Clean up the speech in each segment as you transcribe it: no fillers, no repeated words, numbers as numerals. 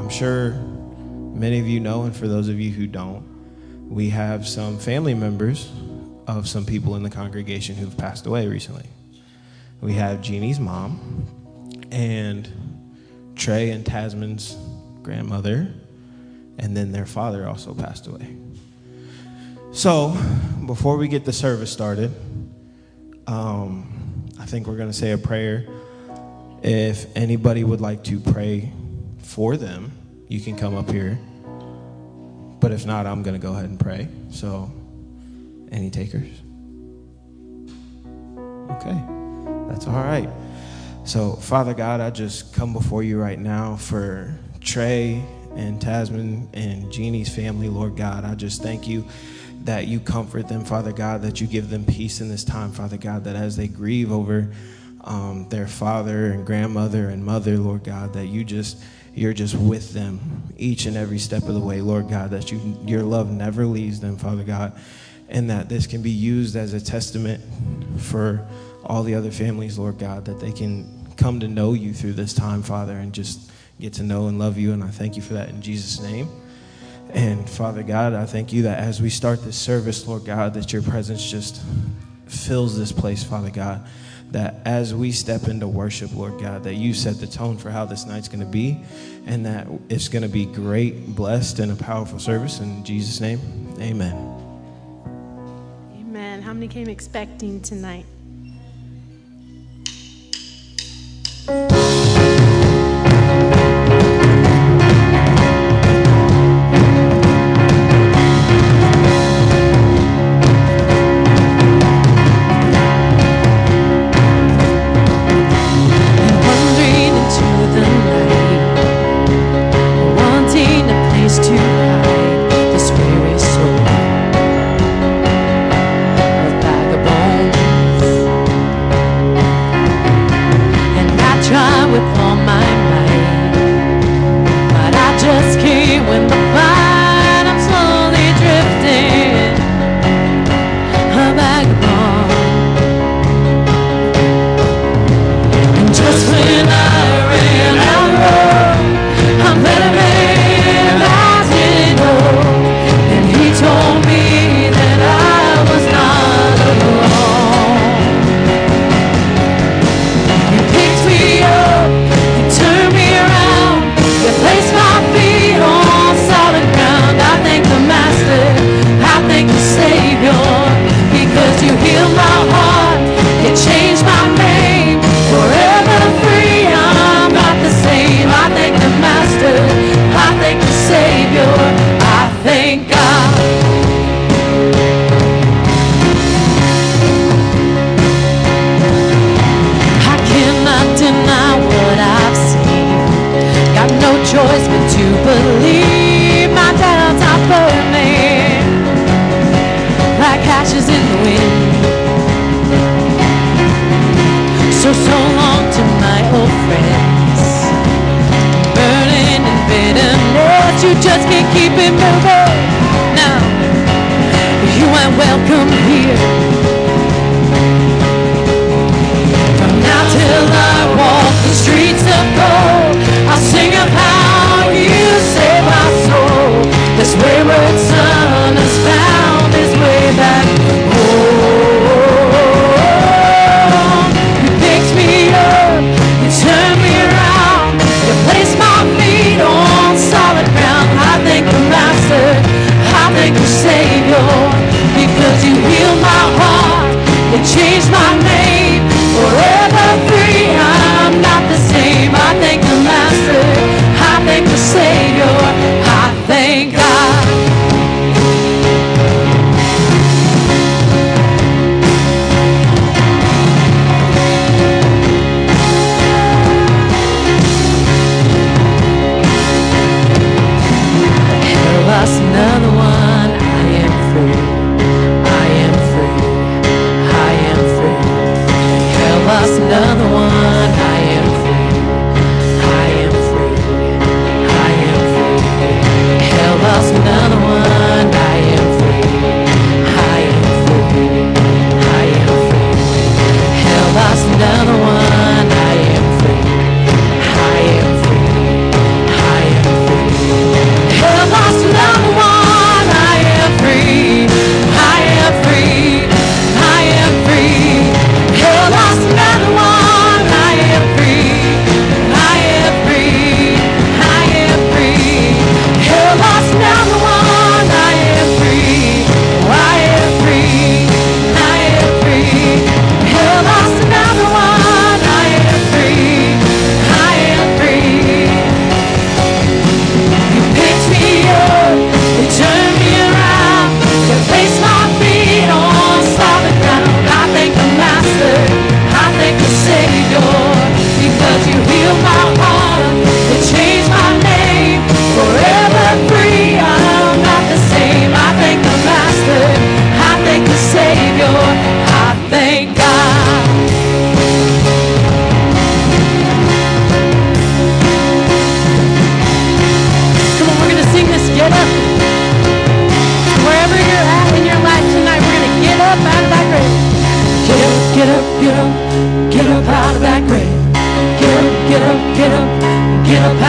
I'm sure many of you know, and for those of you who don't, we have some family members of some people in the congregation who've passed away recently. We have Jeannie's mom and Trey and Tasman's grandmother, and then their father also passed away. So before we get the service started, I think we're going to say a prayer. If anybody would like to pray for them, you can come up here. But if not, I'm going to go ahead and pray. So, any takers? Okay, that's all right. So, Father God, I just come before you right now for Trey and Tasman and Jeannie's family, Lord God. I just thank you that you comfort them, Father God, that you give them peace in this time, Father God, that as they grieve over their father and grandmother and mother, Lord God, that you're just with them each and every step of the way, Lord God, that your love never leaves them, Father God, and that this can be used as a testament for all the other families, Lord God, that they can come to know you through this time, Father, and just get to know and love you, and I thank you for that in Jesus' name. And Father God, I thank you that as we start this service, Lord God, that your presence just fills this place, Father God, that as we step into worship, Lord God, that you set the tone for how this night's going to be, and that it's going to be great, blessed, and a powerful service. In Jesus' name, amen. Amen. How many came expecting tonight? Savior, because you heal my heart.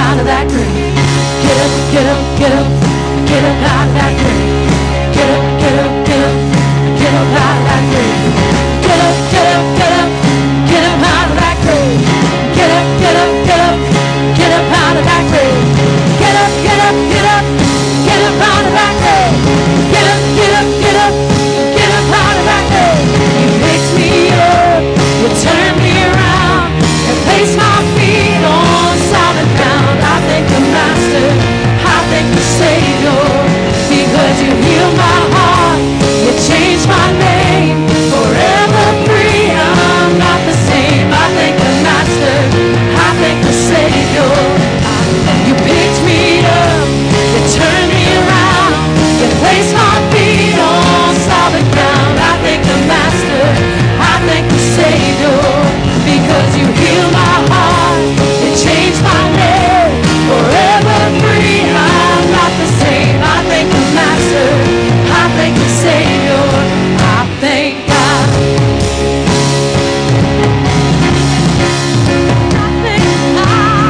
out of that grave. Get up, get up, get up, get up out of that grave. Get up, get up, get up, get up out of that grave. Get up, get up, get up, get up out of that grave. Get up, get up, get up, get up out of that grave. Get up, get up, get up, get up out of that grave. Get up, get up, get up, get up out of that grave. You picked me up, you turned me around, and placed my feet on solid ground. I thank the Master, I thank the Savior, because you healed my heart, you changed my name, forever free. I'm not the same. I thank the Master, I thank the Savior. You picked me up, you turned me around, you placed my feet on solid ground. I thank the Master, I thank the Savior, because you healed my heart, you changed my name, forever free. I'm not the same. I thank the Master, I thank the Savior, I thank God. I thank God.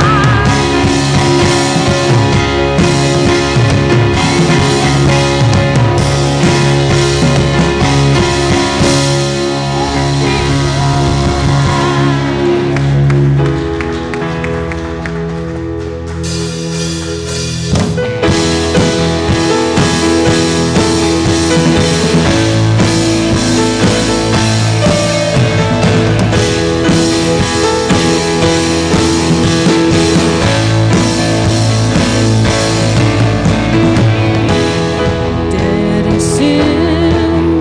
Dead in sin,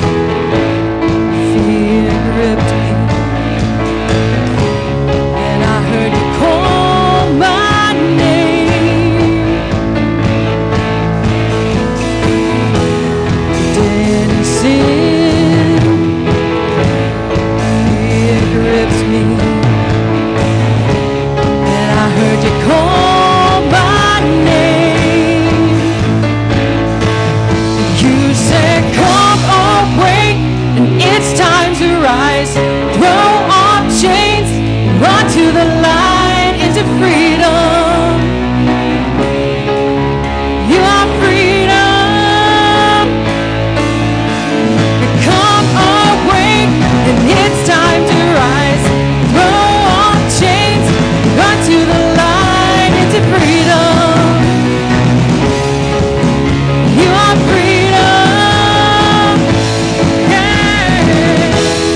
fear gripped me, and I heard you call my name. Dead in sin, fear gripped me, and I heard you call my name. You said, come awake, and it's time to rise. Throw off chains, run to the light, into freedom. You are freedom. Come awake, and it's time to rise. Throw off chains, run to the light, into freedom. You are freedom. Yeah.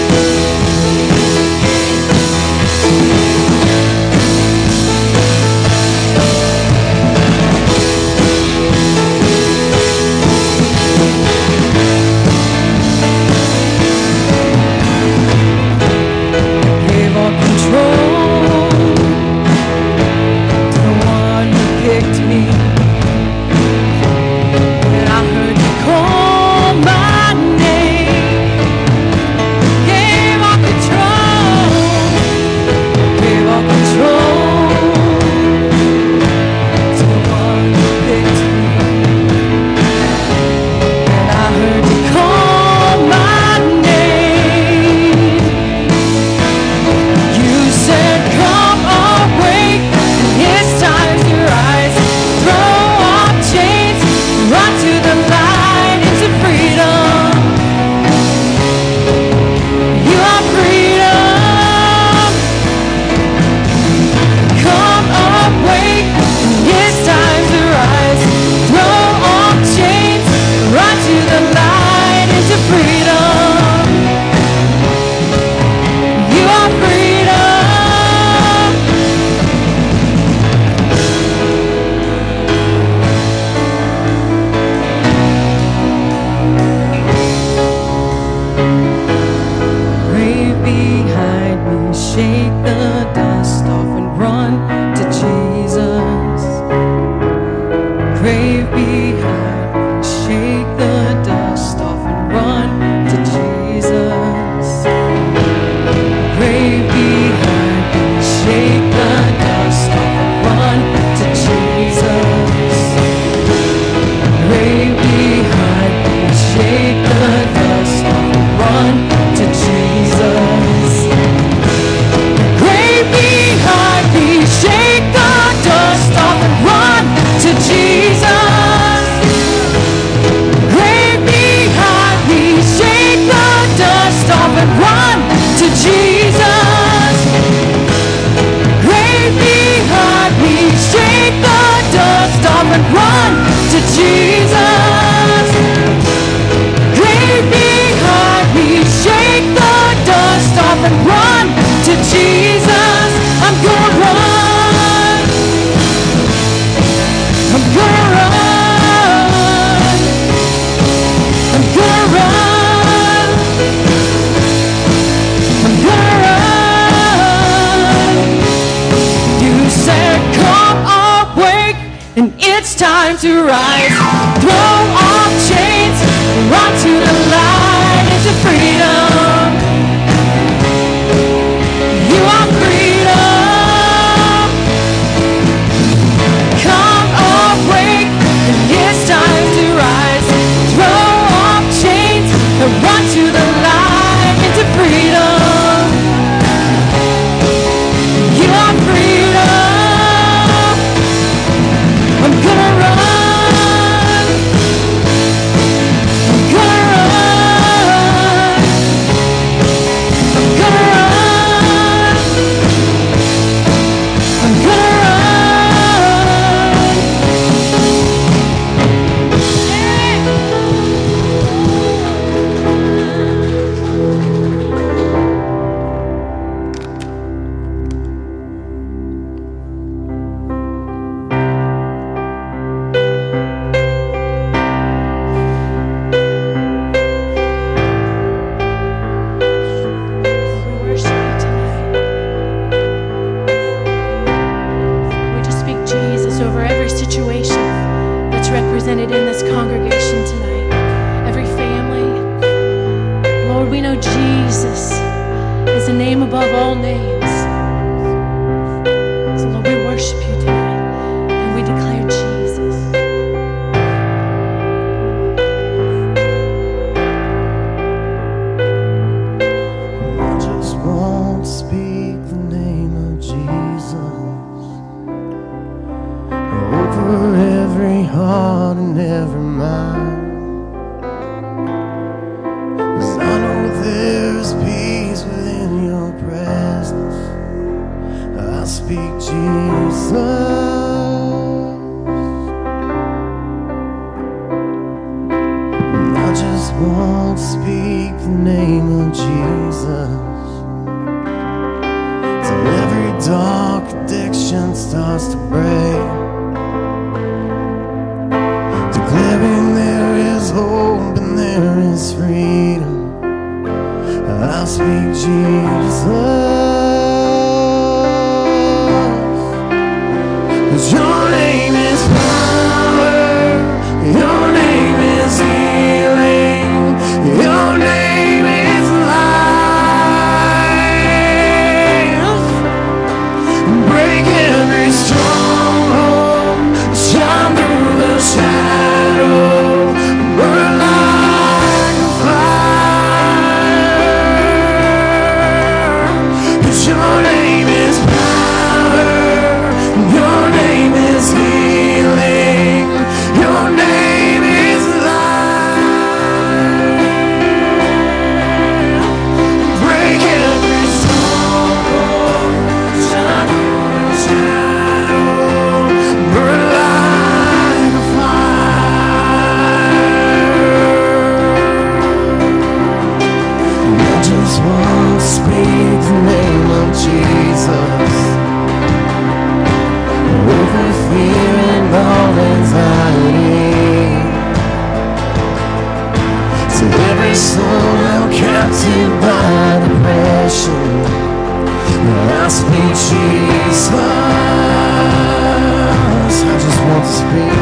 Gave all control to the one who picked me. When I heard you call my name, gave all control to the one who picked me. When I heard you call my name, you said, come awake, and it's time to rise. Throw off chains, run to the light, into freedom. You are freedom. Come awake, and it's time to rise. Throw off chains, run to the light, into freedom. You are freedom. Grave behind me, shake the dust off and run to Jesus. Grave behind me, shake the dust off and run to Jesus. Grave behind me, shake the dust off and run to Jesus. Grave behind me, shake the dust off and run to Jesus. Grave behind me, shake the dust I'm gonna run. I'm gonna run. I'm gonna run. You said, come awake, and it's time to rise. Throw off chains, run to the light, into freedom. You are freedom. Come awake, and it's time to rise. Throw off chains, and run to the light, into freedom. You are freedom. I'm gonna run. I'm gonna run. I'm gonna run. I'm gonna run. We worship you tonight. We just speak Jesus over every situation that's represented in this congregation tonight. Every family. Lord, we know Jesus is the name above all names. So Lord, we worship you tonight and we declare Jesus. I just won't speak the name of Jesus over every heart and every mind. 'Cause I know there's peace within your presence. I speak Jesus. I just won't speak the name of Jesus till every dark addiction starts to break, declaring there is hope and there is freedom. I speak Jesus. 'Cause your name is power, your name is healing, your name is life. Break every stronghold, shine through the shadow, burn like a fire. 'Cause your name is power, your name is healing, your name is life. Break every stronghold, shine through the shadow, burn like a fire. I just want to speak the name of Jesus over fear and all anxiety. So every soul held captive by depression, I speak Jesus. I just want to speak.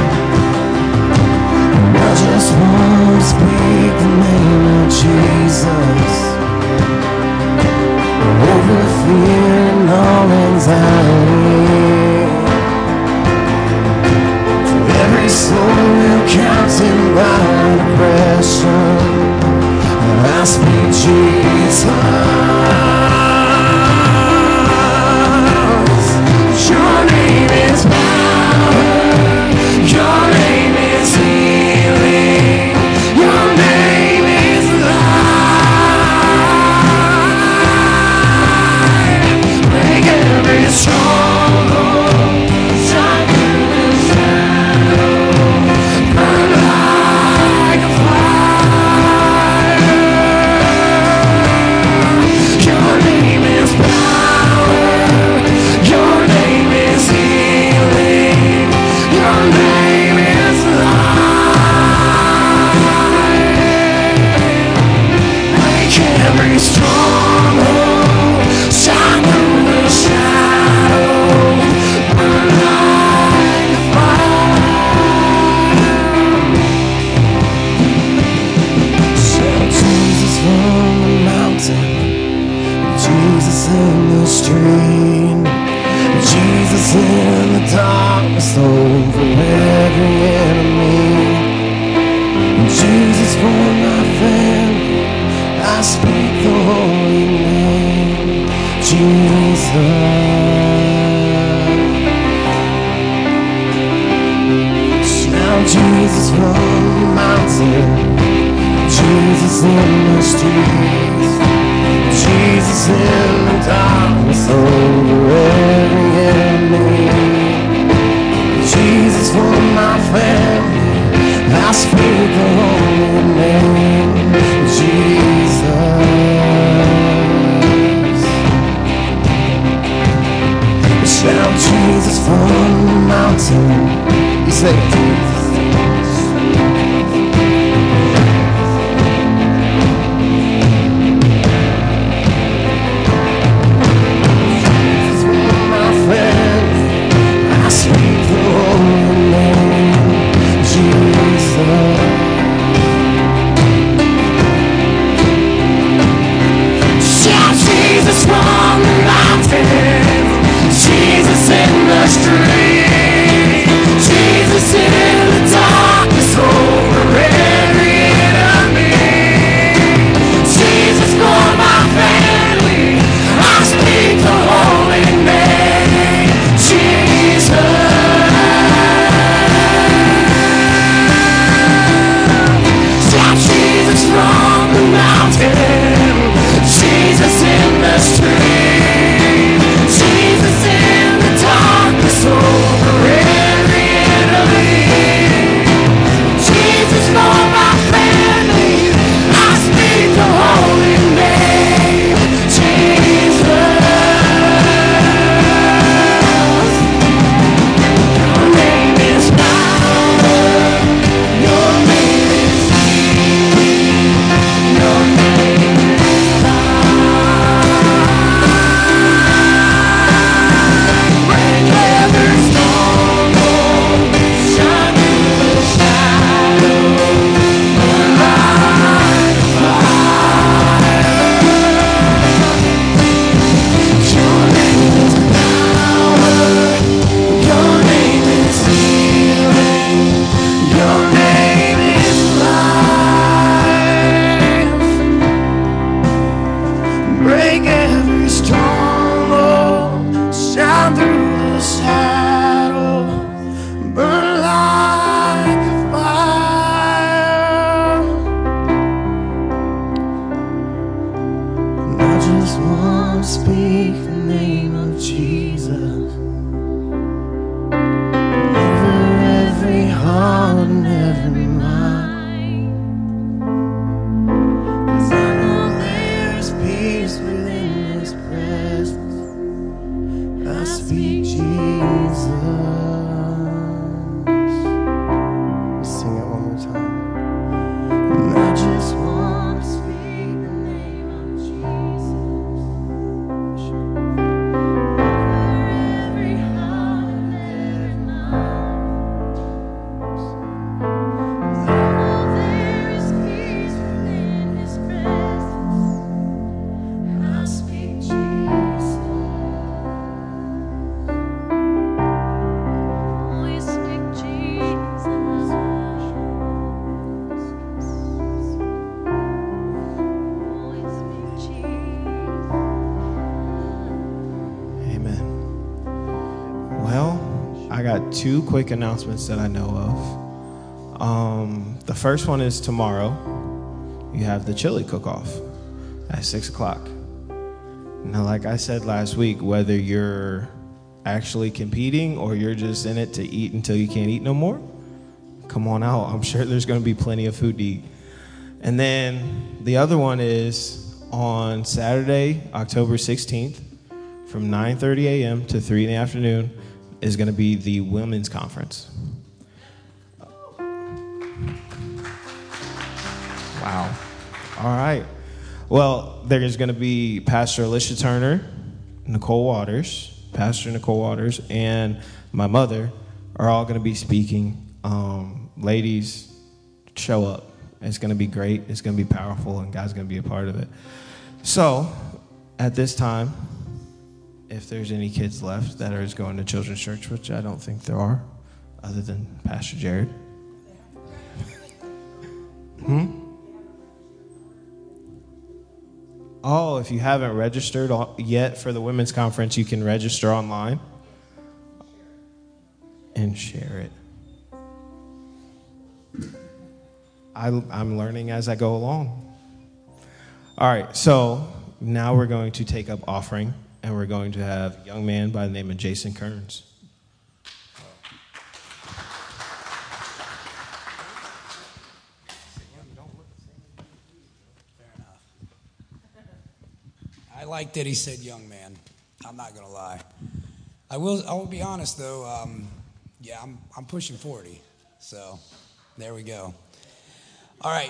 I just want to speak the name of Jesus over fear and all anxiety. Every soul held captive by depression, I speak Jesus. Your name is power, your name is healing, your name is life. Break every stronghold, shine through the shadow, burn like a fire. Shout Jesus from the mountain, Jesus in the streets, Jesus in the darkness over every enemy, Jesus for my family. I speak the holy name, Jesus. Shout Jesus from the mountain. You say Jesus. Two quick announcements that I know of. The first one is tomorrow. You have the chili cook-off at 6 o'clock. Now, like I said last week, whether you're actually competing or you're just in it to eat until you can't eat no more, come on out. I'm sure there's going to be plenty of food to eat. And then the other one is on Saturday, October 16th, from 9:30 a.m. to 3 in the afternoon, is going to be the women's conference. Wow. All right. Well, there's going to be Pastor Alicia Turner, Pastor Nicole Waters, and my mother are all going to be speaking. Ladies, show up. It's going to be great. It's going to be powerful, and God's going to be a part of it. So, at this time, if there's any kids left that are going to children's church, which I don't think there are, other than Pastor Jared. Oh, if you haven't registered yet for the women's conference, you can register online and share it. I'm learning as I go along. All right, so now we're going to take up offering, and we're going to have a young man by the name of Jason Kearns. I like that he said young man. I'm not going to lie. I will be honest, though. I'm pushing 40. So there we go. All right.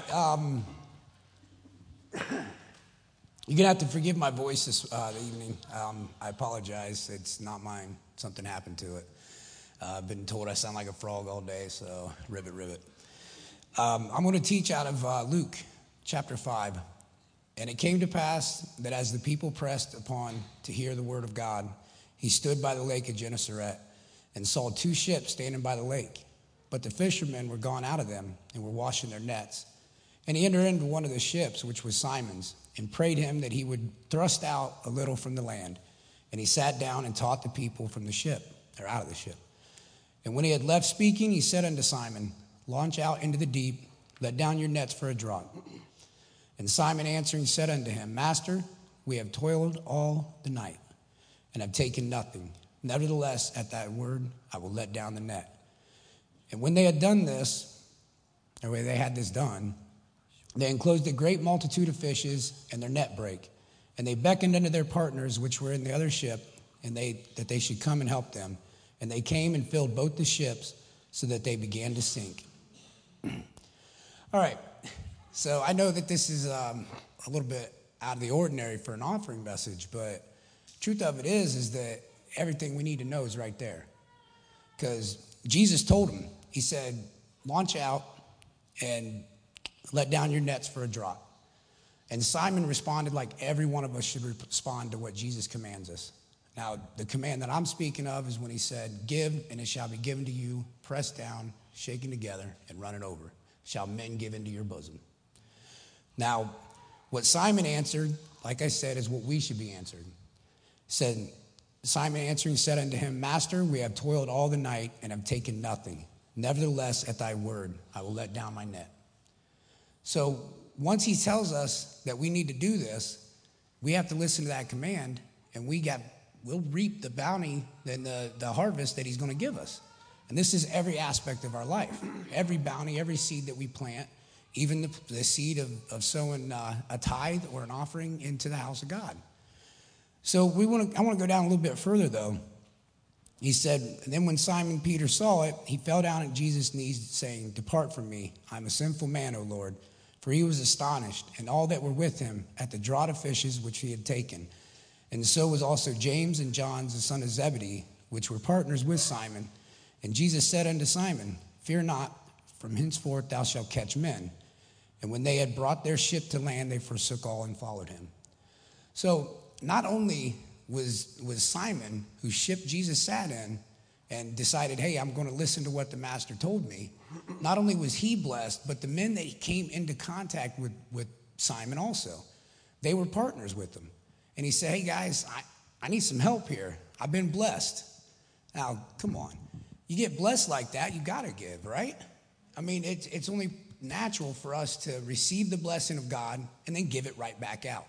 You're going to have to forgive my voice this evening. I apologize. It's not mine. Something happened to it. I've been told I sound like a frog all day, so ribbit. I'm going to teach out of Luke chapter 5. And it came to pass that as the people pressed upon to hear the word of God, he stood by the lake of Gennesaret and saw 2 ships standing by the lake. But the fishermen were gone out of them and were washing their nets. And he entered into one of the ships, which was Simon's, and prayed him that he would thrust out a little from the land. And he sat down and taught the people from the ship, or out of the ship. And when he had left speaking, he said unto Simon, Launch out into the deep, let down your nets for a draught. And Simon answering said unto him, Master, we have toiled all the night, and have taken nothing. Nevertheless, at thy word, I will let down the net. And when they had done this, or when they had this done, they enclosed a great multitude of fishes, and their net brake. And they beckoned unto their partners, which were in the other ship, and that they should come and help them. And they came and filled both the ships, so that they began to sink. All right. So I know that this is a little bit out of the ordinary for an offering message, but truth of it is that everything we need to know is right there. Because Jesus told him, he said, launch out and let down your nets for a draught. And Simon responded like every one of us should respond to what Jesus commands us. Now, the command that I'm speaking of is when he said, give, and it shall be given to you, pressed down, shaken together, and running over. Shall men give into your bosom. Now, what Simon answered, like I said, is what we should be answered. Said, Simon answering said unto him, Master, we have toiled all the night and have taken nothing. Nevertheless, at thy word, I will let down my net. So once he tells us that we need to do this, we have to listen to that command, and we'll reap the bounty and the harvest that he's going to give us. And this is every aspect of our life. Every bounty, every seed that we plant, even the seed of sowing a tithe or an offering into the house of God. So I want to go down a little bit further, though. He said, and then when Simon Peter saw it, he fell down at Jesus' knees, saying, Depart from me, I'm a sinful man, O Lord. For he was astonished, and all that were with him, at the draught of fishes which he had taken. And so was also James and John, the son of Zebedee, which were partners with Simon. And Jesus said unto Simon, Fear not, from henceforth thou shalt catch men. And when they had brought their ship to land, they forsook all and followed him. So not only was Simon, whose ship Jesus sat in, and decided, hey, I'm going to listen to what the master told me, not only was he blessed, but the men that came into contact with Simon also, they were partners with him. And he said, hey, guys, I need some help here. I've been blessed. Now, come on. You get blessed like that, you got to give, right? I mean, it's only natural for us to receive the blessing of God and then give it right back out.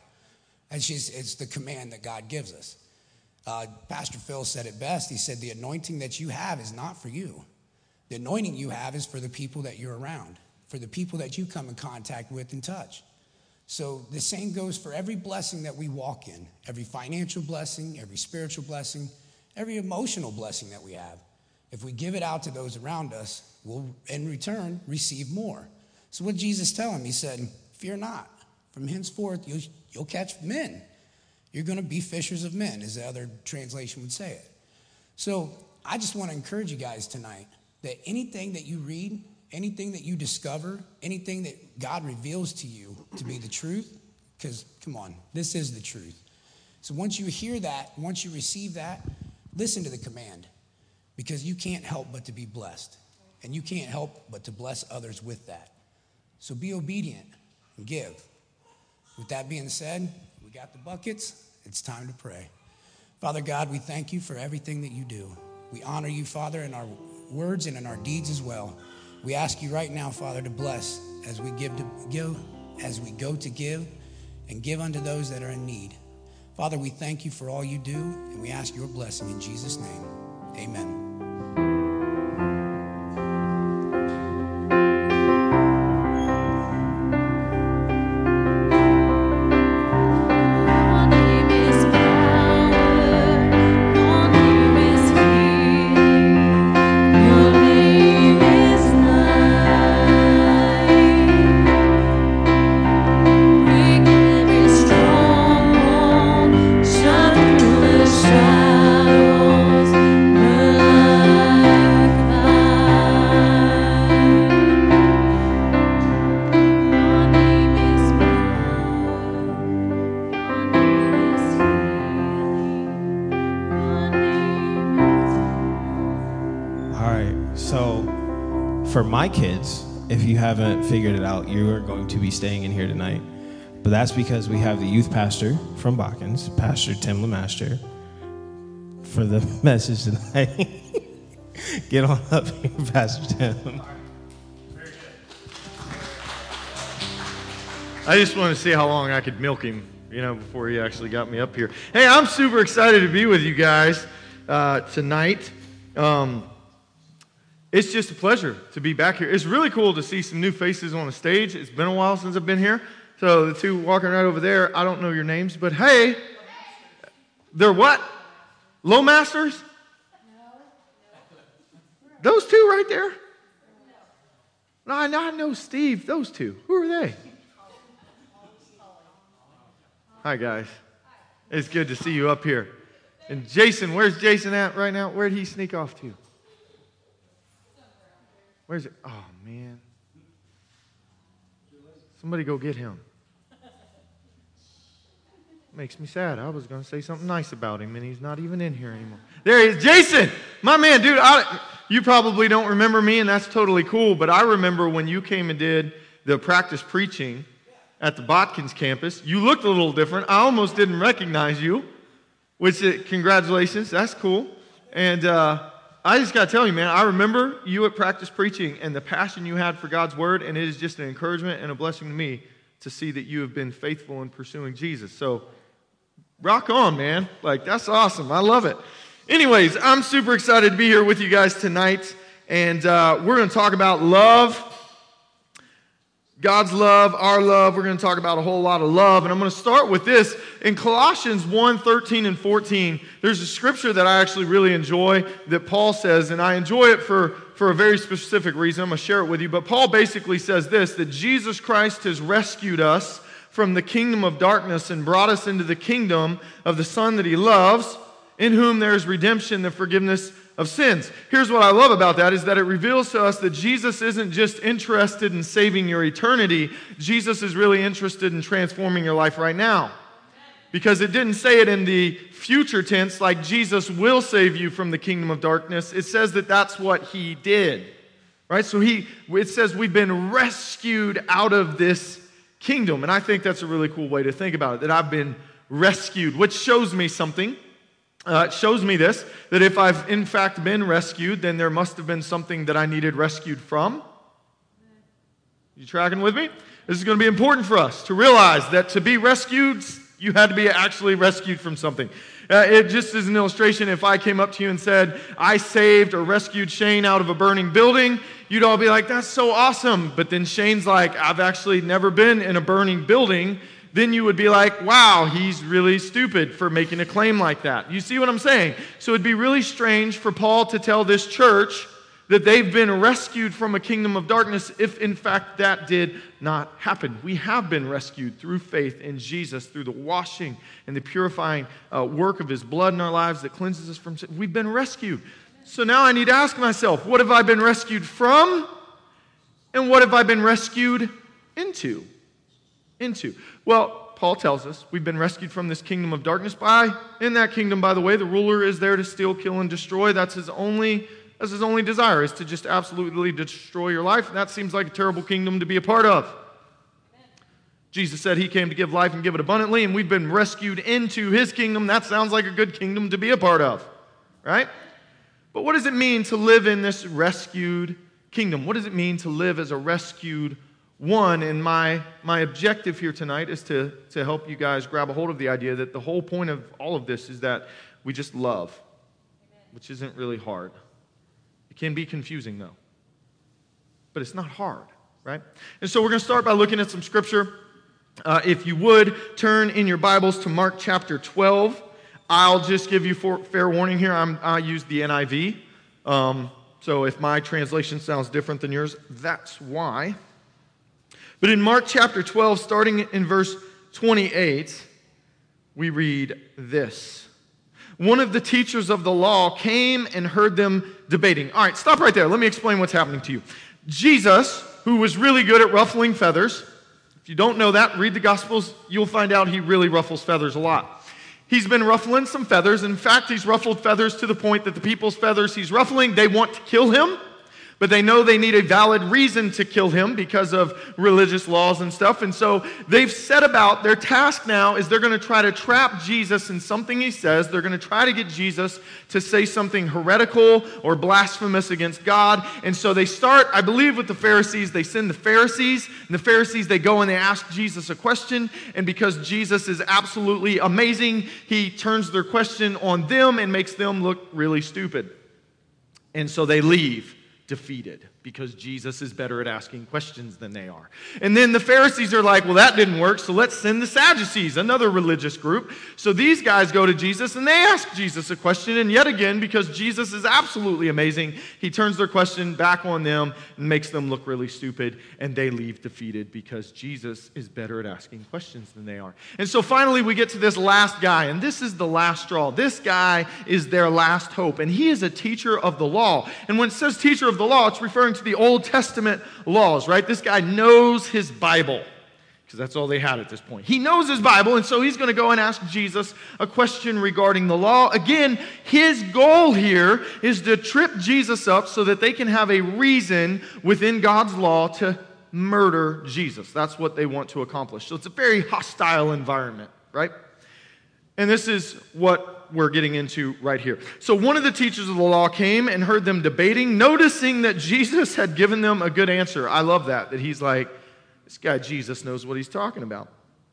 It's the command that God gives us. Pastor Phil said it best. He said, the anointing that you have is not for you. The anointing you have is for the people that you're around, for the people that you come in contact with and touch. So the same goes for every blessing that we walk in, every financial blessing, every spiritual blessing, every emotional blessing that we have. If we give it out to those around us, we'll, in return, receive more. So what did Jesus tell him? He said, fear not. From henceforth, you'll catch men. You're going to be fishers of men, as the other translation would say it. So I just want to encourage you guys tonight that anything that you read, anything that you discover, anything that God reveals to you to be the truth, because, come on, this is the truth. So once you hear that, once you receive that, listen to the command, because you can't help but to be blessed, and you can't help but to bless others with that. So be obedient and give. With that being said, got the buckets, it's time to pray. Father God, we thank you for everything that you do. We honor you, Father, in our words and in our deeds as well. We ask you right now, Father, to bless as we go to give and give unto those that are in need. Father, we thank you for all you do, and we ask your blessing in Jesus' name. Amen. For my kids, if you haven't figured it out, you are going to be staying in here tonight. But that's because we have the youth pastor from Botkins, Pastor Tim Lemaster, for the message tonight. Get on up here, Pastor Tim. I just wanted to see how long I could milk him, before he actually got me up here. Hey, I'm super excited to be with you guys tonight. It's just a pleasure to be back here. It's really cool to see some new faces on the stage. It's been a while since I've been here. So the two walking right over there, I don't know your names, but hey, they're what? Lowmasters? Those two right there? No, I know Steve. Those two. Who are they? Hi, guys. It's good to see you up here. And Jason, where's Jason at right now? Where'd he sneak off to? Where's it? Oh, man. Somebody go get him. Makes me sad. I was going to say something nice about him, and he's not even in here anymore. There he is. Jason, my man, dude. You probably don't remember me, and that's totally cool, but I remember when you came and did the practice preaching at the Botkins campus. You looked a little different. I almost didn't recognize you, which, congratulations. That's cool. And I just got to tell you, man, I remember you at practice preaching and the passion you had for God's word, and it is just an encouragement and a blessing to me to see that you have been faithful in pursuing Jesus. So, rock on, man. That's awesome. I love it. Anyways, I'm super excited to be here with you guys tonight, and we're going to talk about love, God's love, our love. We're going to talk about a whole lot of love, and I'm going to start with this. In Colossians 1:13 and 14, there's a scripture that I actually really enjoy that Paul says, and I enjoy it for a very specific reason. I'm going to share it with you, but Paul basically says this, that Jesus Christ has rescued us from the kingdom of darkness and brought us into the kingdom of the Son that he loves, in whom there is redemption, the forgiveness of sins. Here's what I love about that is that it reveals to us that Jesus isn't just interested in saving your eternity. Jesus is really interested in transforming your life right now. Because it didn't say it in the future tense like Jesus will save you from the kingdom of darkness. It says that that's what he did. Right? So it says we've been rescued out of this kingdom. And I think that's a really cool way to think about it, that I've been rescued, which shows me something. It shows me this, that if I've in fact been rescued, then there must have been something that I needed rescued from. You tracking with me? This is going to be important for us to realize that to be rescued, you had to be actually rescued from something. It just is an illustration. If I came up to you and said, I saved or rescued Shane out of a burning building, you'd all be like, that's so awesome. But then Shane's like, I've actually never been in a burning building. Then you would be like, wow, he's really stupid for making a claim like that. You see what I'm saying? So it'd be really strange for Paul to tell this church that they've been rescued from a kingdom of darkness if in fact that did not happen. We have been rescued through faith in Jesus, through the washing and the purifying work of his blood in our lives that cleanses us from sin. We've been rescued. So now I need to ask myself, what have I been rescued from? And what have I been rescued into? Well, Paul tells us we've been rescued from this kingdom of darkness. In that kingdom, by the way, the ruler is there to steal, kill, and destroy. That's his only desire, is to just absolutely destroy your life. And that seems like a terrible kingdom to be a part of. Jesus said he came to give life and give it abundantly, and we've been rescued into his kingdom. That sounds like a good kingdom to be a part of, right? But what does it mean to live in this rescued kingdom? What does it mean to live as a rescued one? And my objective here tonight is to help you guys grab a hold of the idea that the whole point of all of this is that we just love, which isn't really hard. It can be confusing, though. But it's not hard, right? And so we're going to start by looking at some scripture. If you would, turn in your Bibles to Mark chapter 12. I'll just give you fair warning here. I use the NIV. So if my translation sounds different than yours, that's why. But in Mark chapter 12, starting in verse 28, we read this. One of the teachers of the law came and heard them debating. All right, stop right there. Let me explain what's happening to you. Jesus, who was really good at ruffling feathers, if you don't know that, read the Gospels. You'll find out he really ruffles feathers a lot. He's been ruffling some feathers. In fact, he's ruffled feathers to the point that the people's feathers he's ruffling, they want to kill him. But they know they need a valid reason to kill him because of religious laws and stuff. And so they've set about, their task now is they're going to try to trap Jesus in something he says. They're going to try to get Jesus to say something heretical or blasphemous against God. And so they start, I believe, with the Pharisees. They send the Pharisees. And the Pharisees, they go and they ask Jesus a question. And because Jesus is absolutely amazing, he turns their question on them and makes them look really stupid. And so they leave defeated because Jesus is better at asking questions than they are. And then the Pharisees are like, well, that didn't work, so let's send the Sadducees, another religious group. So these guys go to Jesus and they ask Jesus a question, and yet again, because Jesus is absolutely amazing, he turns their question back on them and makes them look really stupid, and they leave defeated because Jesus is better at asking questions than they are. And so finally we get to this last guy, and this is the last straw. This guy is their last hope, and he is a teacher of the law. And when it says teacher of the law, it's referring to the Old Testament laws, right? This guy knows his Bible because that's all they had at this point. He knows his Bible, and so he's going to go and ask Jesus a question regarding the law. Again, his goal here is to trip Jesus up so that they can have a reason within God's law to murder Jesus. That's what they want to accomplish. So it's a very hostile environment, right? And this is what we're getting into right here. So one of the teachers of the law came and heard them debating, noticing that Jesus had given them a good answer. I love that he's like, this guy Jesus knows what he's talking about.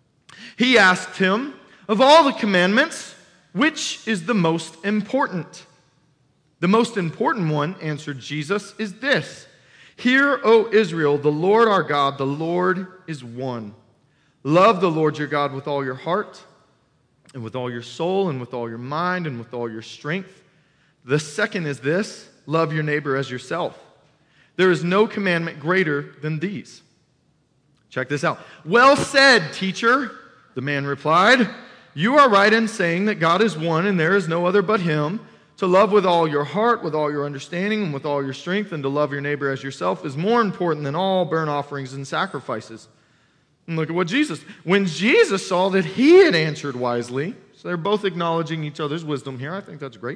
He asked him, of all the commandments, which is the most important? The most important one, answered Jesus, is this. Hear, O Israel, the Lord our God, the Lord is one. Love the Lord your God with all your heart, and with all your soul, and with all your mind, and with all your strength. The second is this, love your neighbor as yourself. There is no commandment greater than these. Check this out. Well said, teacher, the man replied. You are right in saying that God is one, and there is no other but him. To love with all your heart, with all your understanding, and with all your strength, and to love your neighbor as yourself is more important than all burnt offerings and sacrifices. And look at what when Jesus saw that he had answered wisely, so they're both acknowledging each other's wisdom here. I think that's great.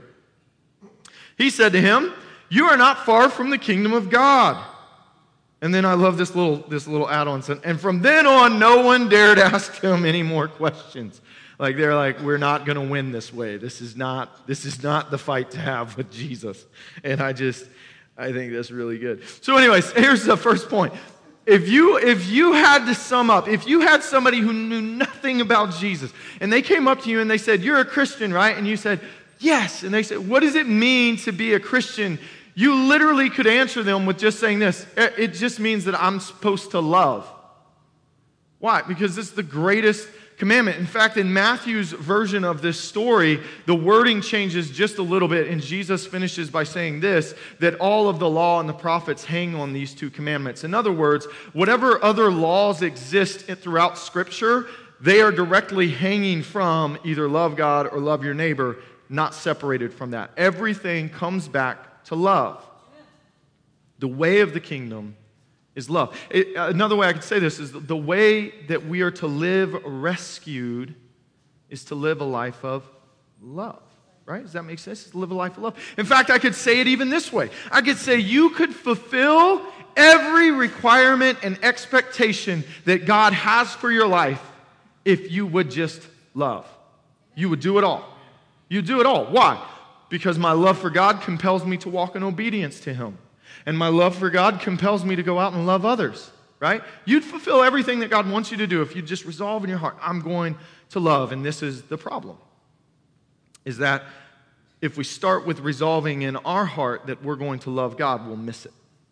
He said to him, you are not far from the kingdom of God. And then I love this little add-on sentence. And from then on, no one dared ask him any more questions. Like they're like, we're not going to win this way. This is not the fight to have with Jesus. And I think that's really good. So anyways, here's the first point. If you had to sum up, if you had somebody who knew nothing about Jesus, and they came up to you and they said, you're a Christian, right? And you said, yes. And they said, what does it mean to be a Christian? You literally could answer them with just saying this. It just means that I'm supposed to love. Why? Because this is the greatest commandment. In fact, in Matthew's version of this story, the wording changes just a little bit, and Jesus finishes by saying this, that all of the law and the prophets hang on these two commandments. In other words, whatever other laws exist throughout Scripture, they are directly hanging from either love God or love your neighbor, not separated from that. Everything comes back to love. The way of the kingdom is love. Another way I could say this is the way that we are to live rescued is to live a life of love. Right? Does that make sense? To live a life of love. In fact, I could say it even this way. I could say you could fulfill every requirement and expectation that God has for your life if you would just love. You would do it all. You do it all. Why? Because my love for God compels me to walk in obedience to Him. And my love for God compels me to go out and love others, right? You'd fulfill everything that God wants you to do if you just resolve in your heart, I'm going to love. And this is the problem, is that if we start with resolving in our heart that we're going to love God, we'll miss it.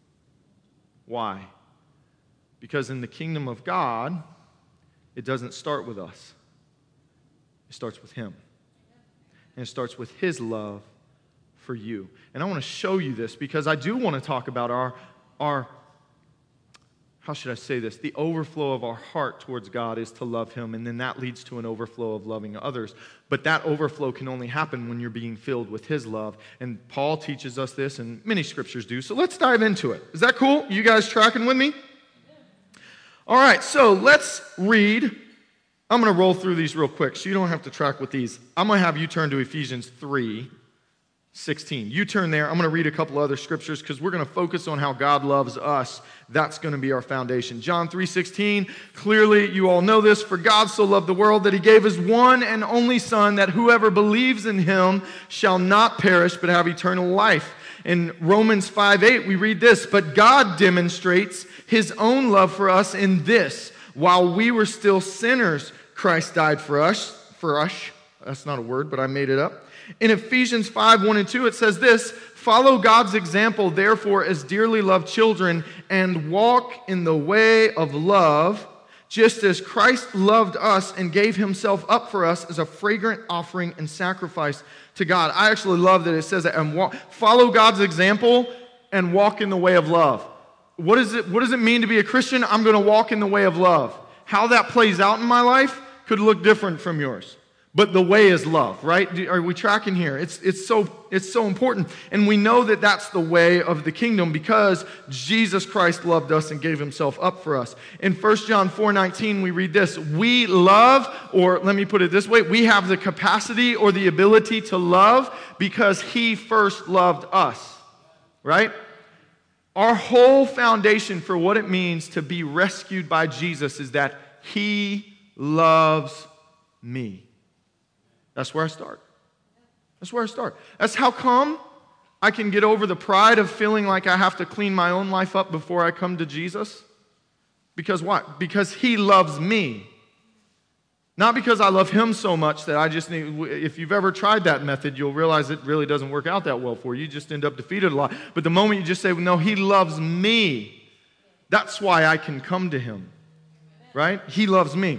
Why? Because in the kingdom of God, it doesn't start with us. It starts with Him. And it starts with His love for you. And I want to show you this because I do want to talk about our how should I say this? The overflow of our heart towards God is to love Him, and then that leads to an overflow of loving others. But that overflow can only happen when you're being filled with His love. And Paul teaches us this, and many scriptures do. So let's dive into it. Is that cool? You guys tracking with me? All right, so let's read. I'm going to roll through these real quick, so you don't have to track with these. I'm going to have you turn to Ephesians 3:16. You turn there. I'm going to read a couple other scriptures because we're going to focus on how God loves us. That's going to be our foundation. John 3:16, clearly you all know this. For God so loved the world that He gave His one and only Son, that whoever believes in Him shall not perish but have eternal life. In Romans 5:8, we read this, but God demonstrates His own love for us in this: while we were still sinners, Christ died for us. That's not a word, but I made it up. In Ephesians 5:1-2, it says this: follow God's example, therefore, as dearly loved children, and walk in the way of love, just as Christ loved us and gave Himself up for us as a fragrant offering and sacrifice to God. I actually love that it says that, and follow God's example and walk in the way of love. What does it mean to be a Christian? I'm going to walk in the way of love. How that plays out in my life could look different from yours. But the way is love, right? Are we tracking here? It's so important. And we know that that's the way of the kingdom because Jesus Christ loved us and gave Himself up for us. In 1 John 4:19, we read this: we love, or let me put it this way, we have the capacity or the ability to love because He first loved us, right? Our whole foundation for what it means to be rescued by Jesus is that He loves me. That's where I start. That's where I start. That's how come I can get over the pride of feeling like I have to clean my own life up before I come to Jesus. Because what? Because He loves me. Not because I love Him so much that I just need, if you've ever tried that method, you'll realize it really doesn't work out that well for you. You just end up defeated a lot. But the moment you just say, no, He loves me, that's why I can come to Him. Right? He loves me.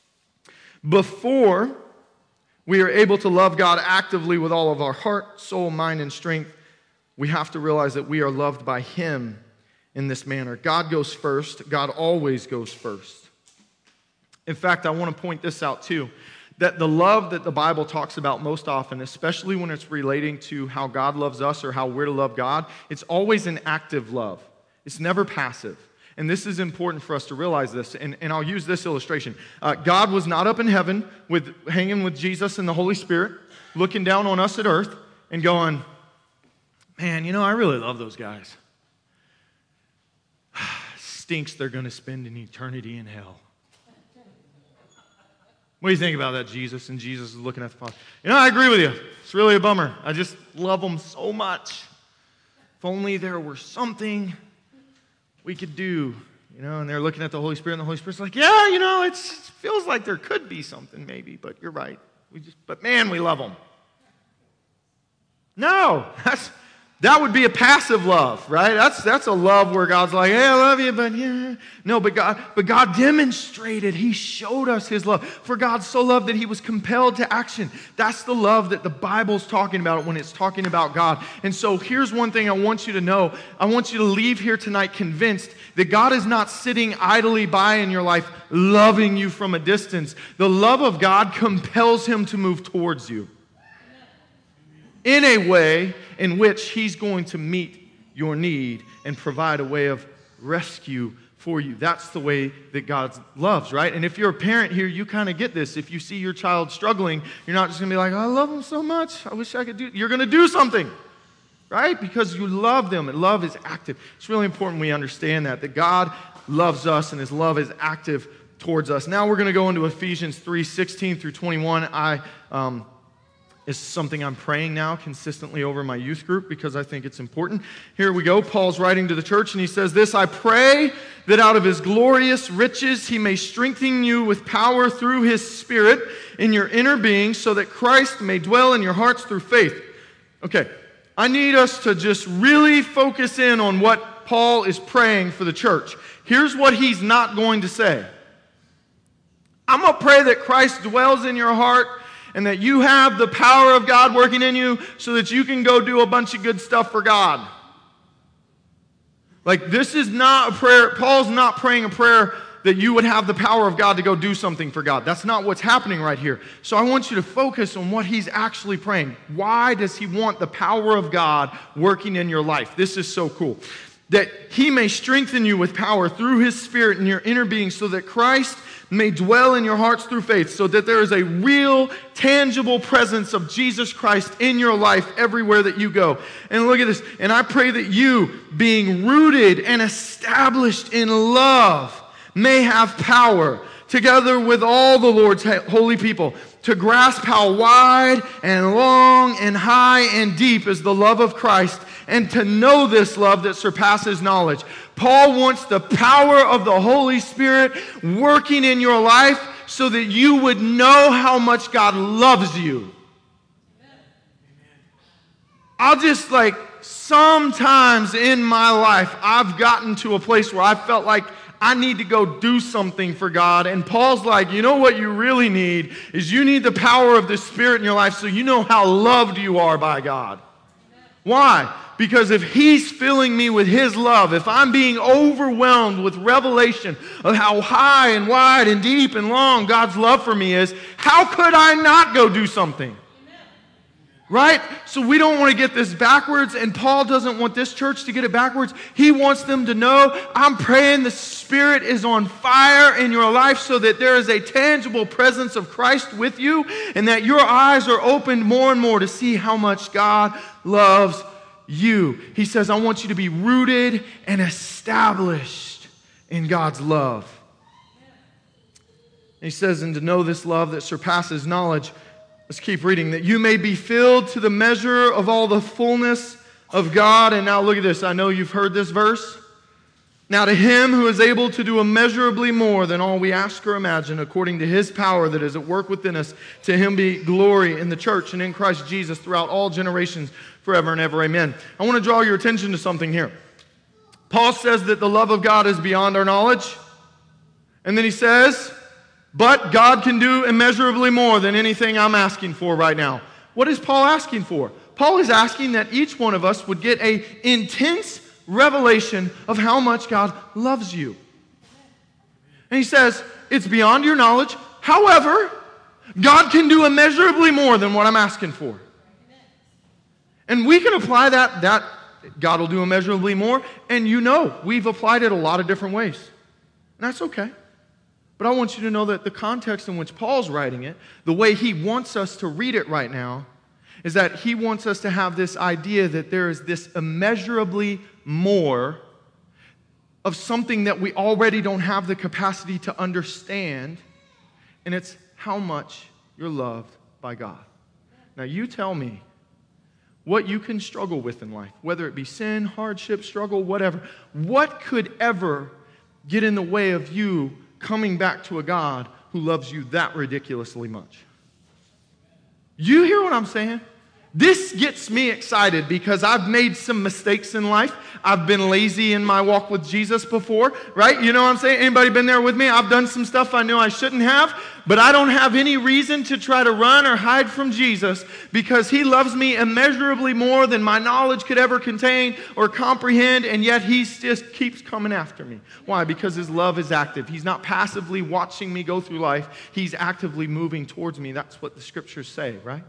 Before we are able to love God actively with all of our heart, soul, mind, and strength, we have to realize that we are loved by Him in this manner. God goes first. God always goes first. In fact, I want to point this out too, that the love that the Bible talks about most often, especially when it's relating to how God loves us or how we're to love God, it's always an active love. It's never passive. And this is important for us to realize this, and I'll use this illustration. God was not up in heaven hanging with Jesus and the Holy Spirit, looking down on us at earth and going, man, I really love those guys. Stinks they're going to spend an eternity in hell. What do you think about that, Jesus? And Jesus is looking at the Father. I agree with you. It's really a bummer. I just love them so much. If only there were something we could do, and they're looking at the Holy Spirit, and the Holy Spirit's like, yeah, it feels like there could be something maybe, but you're right. But man, we love them. No, that would be a passive love, right? That's a love where God's like, hey, I love you, but yeah. No, but God demonstrated, He showed us His love. For God so loved that He was compelled to action. That's the love that the Bible's talking about when it's talking about God. And so here's one thing I want you to know. I want you to leave here tonight convinced that God is not sitting idly by in your life, loving you from a distance. The love of God compels Him to move towards you in a way in which He's going to meet your need and provide a way of rescue for you. That's the way that God loves, right? And if you're a parent here, you kind of get this. If you see your child struggling, you're not just going to be like, I love them so much. I wish I could do. You're going to do something. right? Because you love them, and love is active. It's really important we understand that God loves us and his love is active towards us. Now we're going to go into Ephesians 3:16 through 21. Is something I'm praying now consistently over my youth group because I think it's important. Here we go. Paul's writing to the church and he says this, I pray that out of his glorious riches he may strengthen you with power through his Spirit in your inner being so that Christ may dwell in your hearts through faith. Okay, I need us to just really focus in on what Paul is praying for the church. Here's what he's not going to say. I'm going to pray that Christ dwells in your heart and that you have the power of God working in you so that you can go do a bunch of good stuff for God. Like, this is not a prayer. Paul's not praying a prayer that you would have the power of God to go do something for God. That's not what's happening right here. So I want you to focus on what he's actually praying. Why does he want the power of God working in your life? This is so cool. That he may strengthen you with power through his Spirit in your inner being so that Christ may dwell in your hearts through faith, so that there is a real, tangible presence of Jesus Christ in your life everywhere that you go. And look at this. And I pray that you, being rooted and established in love, may have power, together with all the Lord's holy people, to grasp how wide and long and high and deep is the love of Christ, and to know this love that surpasses knowledge. Paul wants the power of the Holy Spirit working in your life so that you would know how much God loves you. I'll just sometimes in my life, I've gotten to a place where I felt like I need to go do something for God. And Paul's like, you know what you really need is you need the power of the Spirit in your life so you know how loved you are by God. Why? Because if he's filling me with his love, if I'm being overwhelmed with revelation of how high and wide and deep and long God's love for me is, how could I not go do something? Right? So we don't want to get this backwards, and Paul doesn't want this church to get it backwards. He wants them to know, I'm praying the Spirit is on fire in your life so that there is a tangible presence of Christ with you and that your eyes are opened more and more to see how much God loves you. He says, I want you to be rooted and established in God's love. He says, and to know this love that surpasses knowledge. Let's keep reading. That you may be filled to the measure of all the fullness of God. And now look at this. I know you've heard this verse. Now to him who is able to do immeasurably more than all we ask or imagine, according to his power that is at work within us, to him be glory in the church and in Christ Jesus throughout all generations, forever and ever. Amen. I want to draw your attention to something here. Paul says that the love of God is beyond our knowledge. And then he says, but God can do immeasurably more than anything I'm asking for right now. What is Paul asking for? Paul is asking that each one of us would get an intense revelation of how much God loves you. And he says, it's beyond your knowledge. However, God can do immeasurably more than what I'm asking for. And we can apply that God will do immeasurably more. And you know, we've applied it a lot of different ways. And that's okay. But I want you to know that the context in which Paul's writing it, the way he wants us to read it right now, is that he wants us to have this idea that there is this immeasurably more of something that we already don't have the capacity to understand, and it's how much you're loved by God. Now you tell me what you can struggle with in life, whether it be sin, hardship, struggle, whatever. What could ever get in the way of you coming back to a God who loves you that ridiculously much? You hear what I'm saying? This gets me excited because I've made some mistakes in life. I've been lazy in my walk with Jesus before, right? You know what I'm saying? Anybody been there with me? I've done some stuff I know I shouldn't have, but I don't have any reason to try to run or hide from Jesus because he loves me immeasurably more than my knowledge could ever contain or comprehend, and yet he just keeps coming after me. Why? Because his love is active. He's not passively watching me go through life. He's actively moving towards me. That's what the scriptures say, right?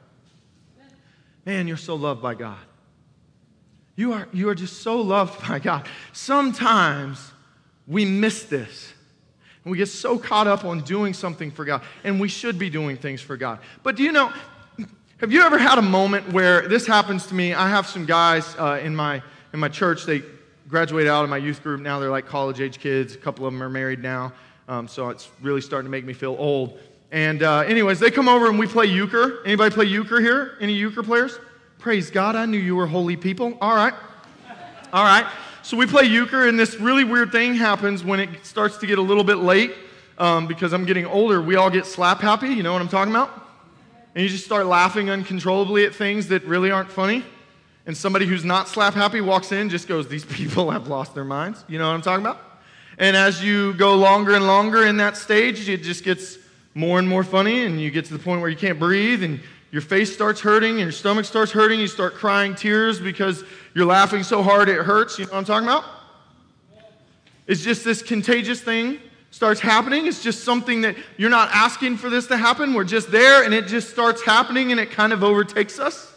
Man, you're so loved by God. You are just so loved by God. Sometimes we miss this. And we get so caught up on doing something for God. And we should be doing things for God. But do you know, Have you ever had a moment where this happens to me? I have some guys in my church. They graduated out of my youth group. Now they're like college-age kids. A couple of them are married now. So it's really starting to make me feel old. And anyways, they come over and we play euchre. Anybody play euchre here? Any euchre players? Praise God, I knew you were holy people. All right. All right. So we play euchre, and this really weird thing happens when it starts to get a little bit late. Because I'm getting older, we all get slap happy. You know what I'm talking about? And you just start laughing uncontrollably at things that really aren't funny. And somebody who's not slap happy walks in, just goes, these people have lost their minds. You know what I'm talking about? And as you go longer and longer in that stage, it just gets more and more funny, and you get to the point where you can't breathe, and your face starts hurting, and your stomach starts hurting. You start crying tears because you're laughing so hard it hurts. You know what I'm talking about? It's just this contagious thing starts happening. It's just something that you're not asking for this to happen. We're just there, and it just starts happening, and it kind of overtakes us.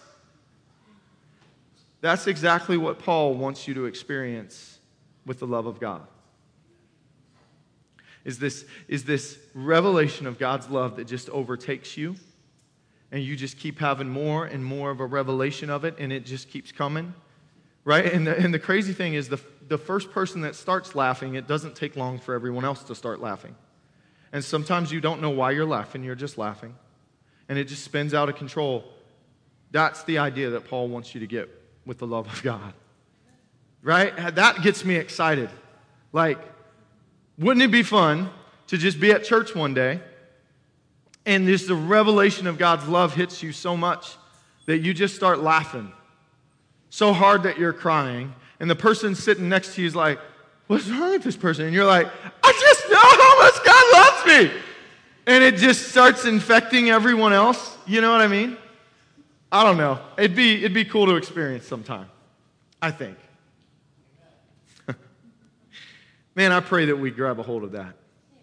That's exactly what Paul wants you to experience with the love of God. Is this revelation of God's love that just overtakes you, and you just keep having more and more of a revelation of it, and it just keeps coming, right? And the crazy thing is the first person that starts laughing, it doesn't take long for everyone else to start laughing. And sometimes you don't know why you're laughing, you're just laughing, and it just spins out of control. That's the idea that Paul wants you to get with the love of God, right? That gets me excited. Like, wouldn't it be fun to just be at church one day and just the revelation of God's love hits you so much that you just start laughing so hard that you're crying, and the person sitting next to you is like, what's wrong with this person? And you're like, I just know how much God loves me. And it just starts infecting everyone else. You know what I mean? I don't know. It'd be cool to experience sometime, I think. Man, I pray that we grab a hold of that.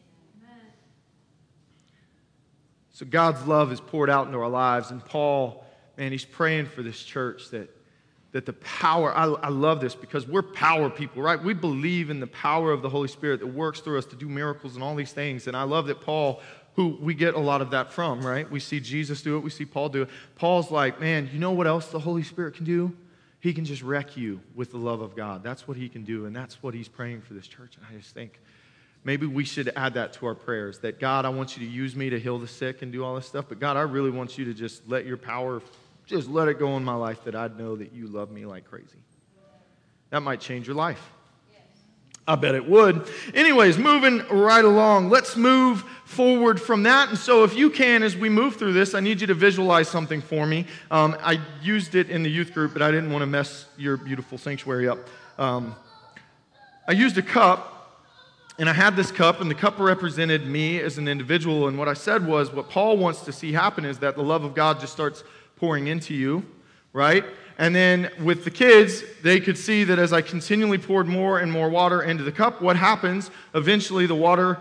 So God's love is poured out into our lives. And Paul, man, he's praying for this church that the power, I love this because we're power people, right? We believe in the power of the Holy Spirit that works through us to do miracles and all these things. And I love that Paul, who we get a lot of that from, right? We see Jesus do it. We see Paul do it. Paul's like, man, you know what else the Holy Spirit can do? He can just wreck you with the love of God. That's what he can do, and that's what he's praying for this church. And I just think maybe we should add that to our prayers, that God, I want you to use me to heal the sick and do all this stuff, but God, I really want you to just let your power, just let it go in my life that I'd know that you love me like crazy. That might change your life. I bet it would. Anyways, moving right along. Let's move forward from that. And so if you can, as we move through this, I need you to visualize something for me. I used it in the youth group, but I didn't want to mess your beautiful sanctuary up. I used a cup, and I had this cup, and the cup represented me as an individual. And what I said was, what Paul wants to see happen is that the love of God just starts pouring into you, right? And then with the kids, they could see that as I continually poured more and more water into the cup, what happens? Eventually the water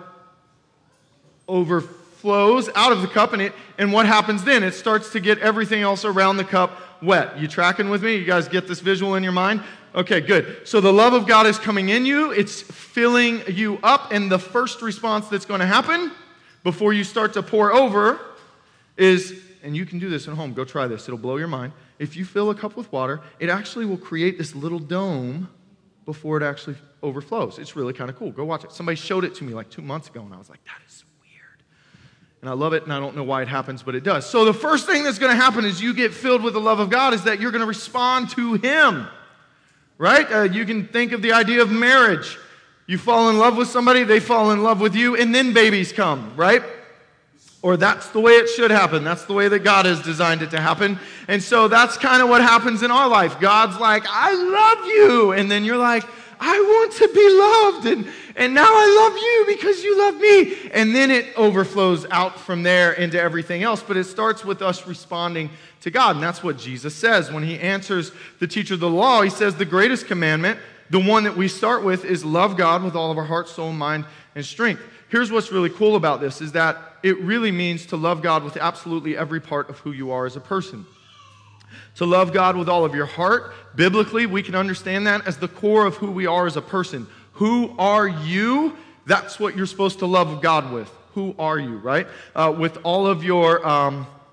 overflows out of the cup, and what happens then? It starts to get everything else around the cup wet. You tracking with me? You guys get this visual in your mind? Okay, good. So the love of God is coming in you. It's filling you up, and the first response that's going to happen before you start to pour over is, and you can do this at home. Go try this. It'll blow your mind. If you fill a cup with water, it actually will create this little dome before it actually overflows. It's really kind of cool. Go watch it. Somebody showed it to me like 2 months ago, and I was like, that is weird. And I love it, and I don't know why it happens, but it does. So the first thing that's going to happen is you get filled with the love of God is that you're going to respond to Him, right? You can think of the idea of marriage. You fall in love with somebody, they fall in love with you, and then babies come, right? Or that's the way it should happen. That's the way that God has designed it to happen. And so that's kind of what happens in our life. God's like, I love you. And then you're like, I want to be loved. And now I love you because you love me. And then it overflows out from there into everything else. But it starts with us responding to God. And that's what Jesus says. When He answers the teacher of the law, He says the greatest commandment, the one that we start with, is love God with all of our heart, soul, mind, and strength. Here's what's really cool about this is that it really means to love God with absolutely every part of who you are as a person. To love God with all of your heart, biblically, we can understand that as the core of who we are as a person. Who are you? That's what you're supposed to love God with. Who are you, right? With all of your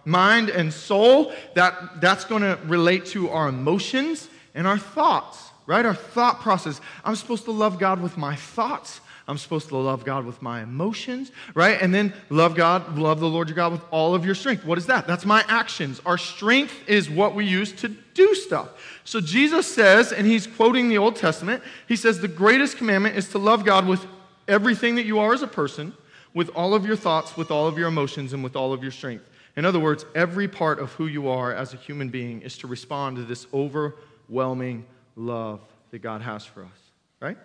mind and soul. That's going to relate to our emotions and our thoughts, right? Our thought process. I'm supposed to love God with my thoughts. I'm supposed to love God with my emotions, right? And then love the Lord your God with all of your strength. What is that? That's my actions. Our strength is what we use to do stuff. So Jesus says, and he's quoting the Old Testament, he says the greatest commandment is to love God with everything that you are as a person, with all of your thoughts, with all of your emotions, and with all of your strength. In other words, every part of who you are as a human being is to respond to this overwhelming love that God has for us, right?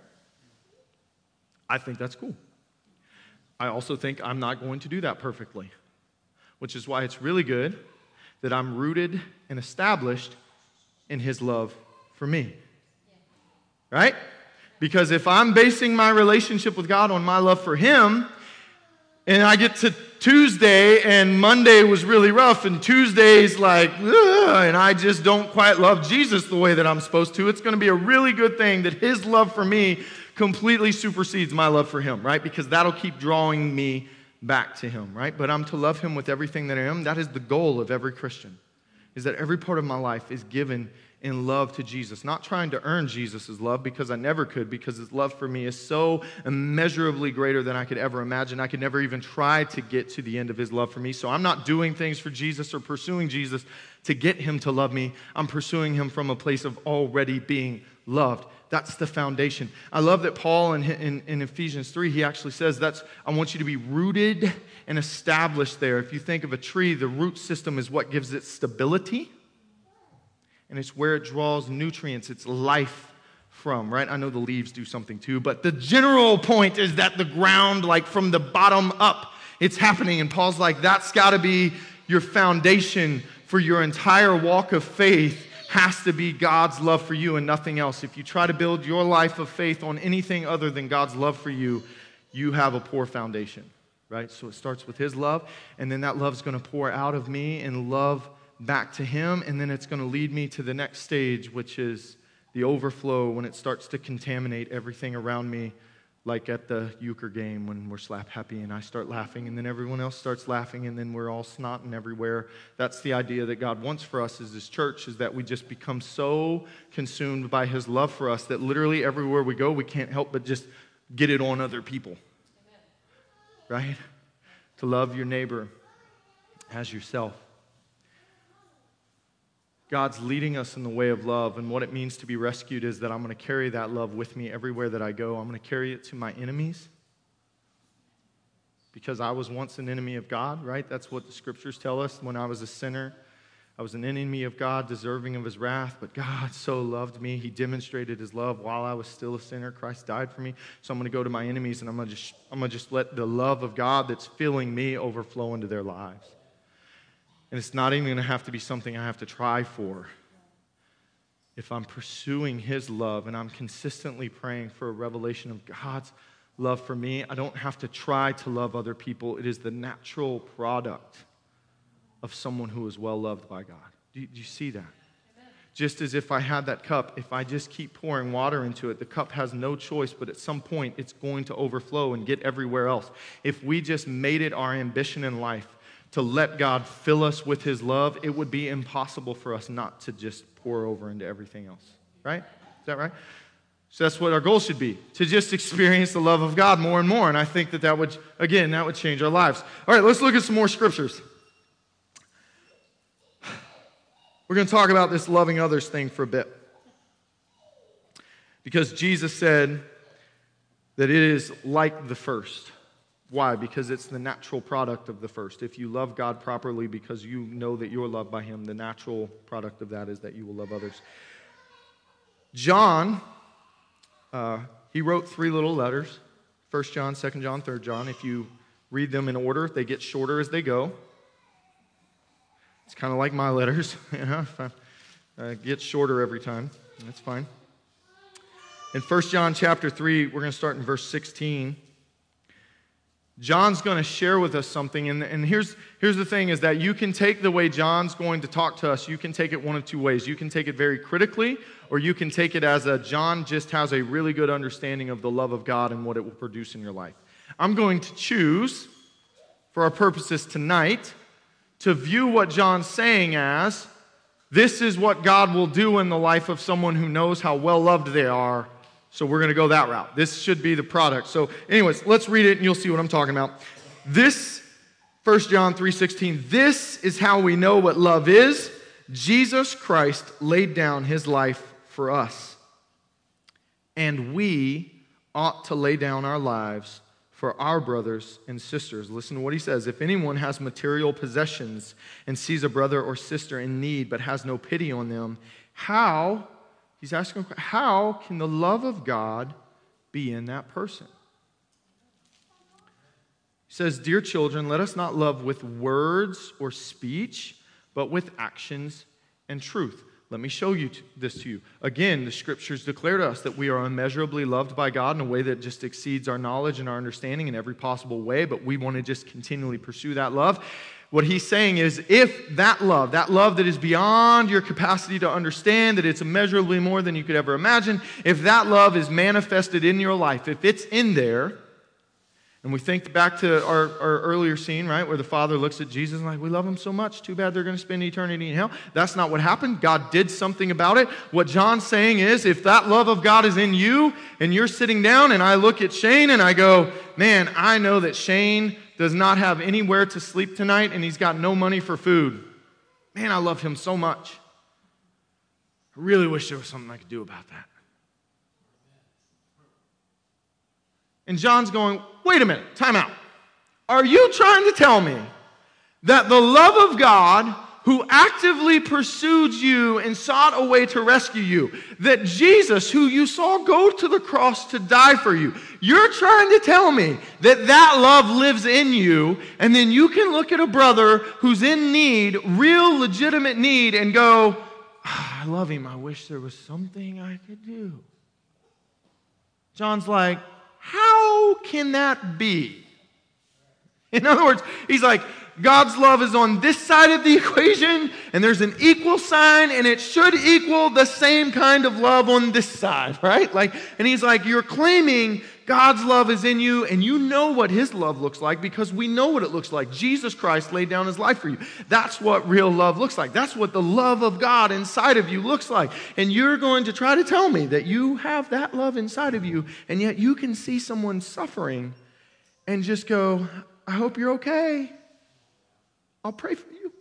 I think that's cool. I also think I'm not going to do that perfectly, which is why it's really good that I'm rooted and established in his love for me, right? Because if I'm basing my relationship with God on my love for him, and I get to Tuesday and Monday was really rough and Tuesday's like, and I just don't quite love Jesus the way that I'm supposed to, it's going to be a really good thing that his love for me completely supersedes my love for him, right? Because that'll keep drawing me back to him, right? But I'm to love him with everything that I am. That is the goal of every Christian, is that every part of my life is given in love to Jesus. Not trying to earn Jesus' love, because I never could, because his love for me is so immeasurably greater than I could ever imagine. I could never even try to get to the end of his love for me. So I'm not doing things for Jesus or pursuing Jesus to get him to love me. I'm pursuing him from a place of already being loved. That's the foundation. I love that Paul in Ephesians 3, he actually says I want you to be rooted and established there. If you think of a tree, the root system is what gives it stability, and it's where it draws nutrients, its life from, right? I know the leaves do something too, but the general point is that the ground, like from the bottom up, it's happening. And Paul's like, that's got to be your foundation for your entire walk of faith. Has to be God's love for you and nothing else. If you try to build your life of faith on anything other than God's love for you, you have a poor foundation, right? So it starts with his love, and then that love's going to pour out of me in love back to him, and then it's going to lead me to the next stage, which is the overflow, when it starts to contaminate everything around me, like at the euchre game when we're slap happy and I start laughing and then everyone else starts laughing and then we're all snotting everywhere. That's the idea that God wants for us as his church, is that we just become so consumed by his love for us that literally everywhere we go, we can't help but just get it on other people. Amen. Right? To love your neighbor as yourself. God's leading us in the way of love, and what it means to be rescued is that I'm going to carry that love with me everywhere that I go. I'm going to carry it to my enemies, because I was once an enemy of God, right? That's what the scriptures tell us. When I was a sinner, I was an enemy of God, deserving of his wrath, but God so loved me. He demonstrated his love while I was still a sinner. Christ died for me. So I'm going to go to my enemies, and I'm going to just let the love of God that's filling me overflow into their lives. And it's not even going to have to be something I have to try for. If I'm pursuing his love and I'm consistently praying for a revelation of God's love for me, I don't have to try to love other people. It is the natural product of someone who is well loved by God. Do you see that? Amen. Just as if I had that cup, if I just keep pouring water into it, the cup has no choice, but at some point it's going to overflow and get everywhere else. If we just made it our ambition in life to let God fill us with his love, it would be impossible for us not to just pour over into everything else, right? Is that right? So that's what our goal should be, to just experience the love of God more and more. And I think that would change our lives. All right, let's look at some more scriptures. We're going to talk about this loving others thing for a bit. Because Jesus said that it is like the first. Why? Because it's the natural product of the first. If you love God properly because you know that you're loved by him, the natural product of that is that you will love others. John, he wrote 3 little letters, 1 John, 2 John, 3 John. If you read them in order, they get shorter as they go. It's kind of like my letters. It gets shorter every time. That's fine. In 1 John chapter 3, we're going to start in verse 16. John's going to share with us something, and here's the thing, is that you can take the way John's going to talk to us, you can take it one of 2 ways. You can take it very critically, or you can take it as John just has a really good understanding of the love of God and what it will produce in your life. I'm going to choose, for our purposes tonight, to view what John's saying as, this is what God will do in the life of someone who knows how well loved they are, so we're going to go that route. This should be the product. So anyways, let's read it and you'll see what I'm talking about. This, 1 John 3:16, this is how we know what love is. Jesus Christ laid down his life for us, and we ought to lay down our lives for our brothers and sisters. Listen to what he says. If anyone has material possessions and sees a brother or sister in need but has no pity on them, he's asking, how can the love of God be in that person? He says, dear children, let us not love with words or speech, but with actions and truth. Let me show you this to you. Again, the scriptures declare to us that we are immeasurably loved by God in a way that just exceeds our knowledge and our understanding in every possible way, but we want to just continually pursue that love. What he's saying is, if that love that is beyond your capacity to understand, that it's immeasurably more than you could ever imagine, if that love is manifested in your life, if it's in there, and we think back to our earlier scene, right, where the Father looks at Jesus and like, we love him so much, too bad they're going to spend eternity in hell. That's not what happened. God did something about it. What John's saying is, if that love of God is in you, and you're sitting down, and I look at Shane, and I go, man, I know that Shane does not have anywhere to sleep tonight, and he's got no money for food. Man, I love him so much. I really wish there was something I could do about that. And John's going, wait a minute, time out. Are you trying to tell me that the love of God, who actively pursued you and sought a way to rescue you, that Jesus, who you saw go to the cross to die for you, you're trying to tell me that that love lives in you, and then you can look at a brother who's in need, real legitimate need, and go, I love him, I wish there was something I could do. John's like, how can that be? In other words, he's like, God's love is on this side of the equation, and there's an equal sign, and it should equal the same kind of love on this side, right? And he's like, you're claiming God's love is in you, and you know what his love looks like because we know what it looks like. Jesus Christ laid down his life for you. That's what real love looks like. That's what the love of God inside of you looks like. And you're going to try to tell me that you have that love inside of you, and yet you can see someone suffering and just go, I hope you're okay. I'll pray for you.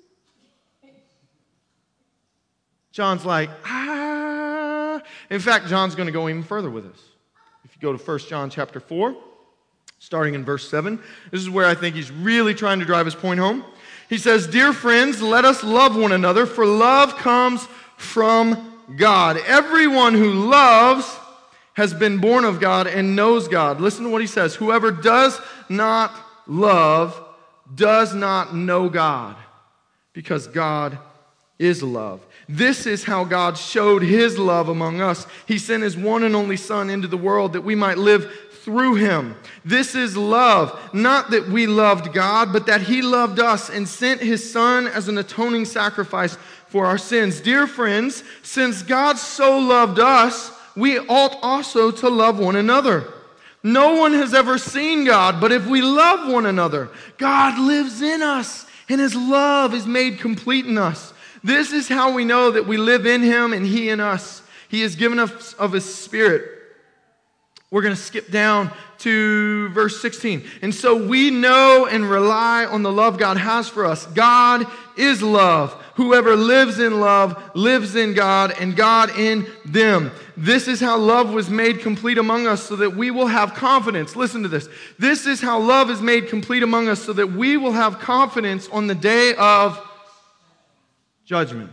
John's like, In fact, John's going to go even further with us. If you go to 1 John chapter 4, starting in verse 7, this is where I think he's really trying to drive his point home. He says, dear friends, let us love one another, for love comes from God. Everyone who loves has been born of God and knows God. Listen to what he says. Whoever does not love does not know God, because God is love. This is how God showed his love among us. He sent his one and only Son into the world that we might live through him. This is love, not that we loved God, but that he loved us and sent his Son as an atoning sacrifice for our sins. Dear friends, since God so loved us, we ought also to love one another. No one has ever seen God, but if we love one another, God lives in us, and his love is made complete in us. This is how we know that we live in him and he in us. He has given us of his Spirit. We're going to skip down to verse 16. And so we know and rely on the love God has for us. God is love. Whoever lives in love lives in God and God in them. This is how love was made complete among us so that we will have confidence. Listen to this. This is how love is made complete among us so that we will have confidence on the day of judgment.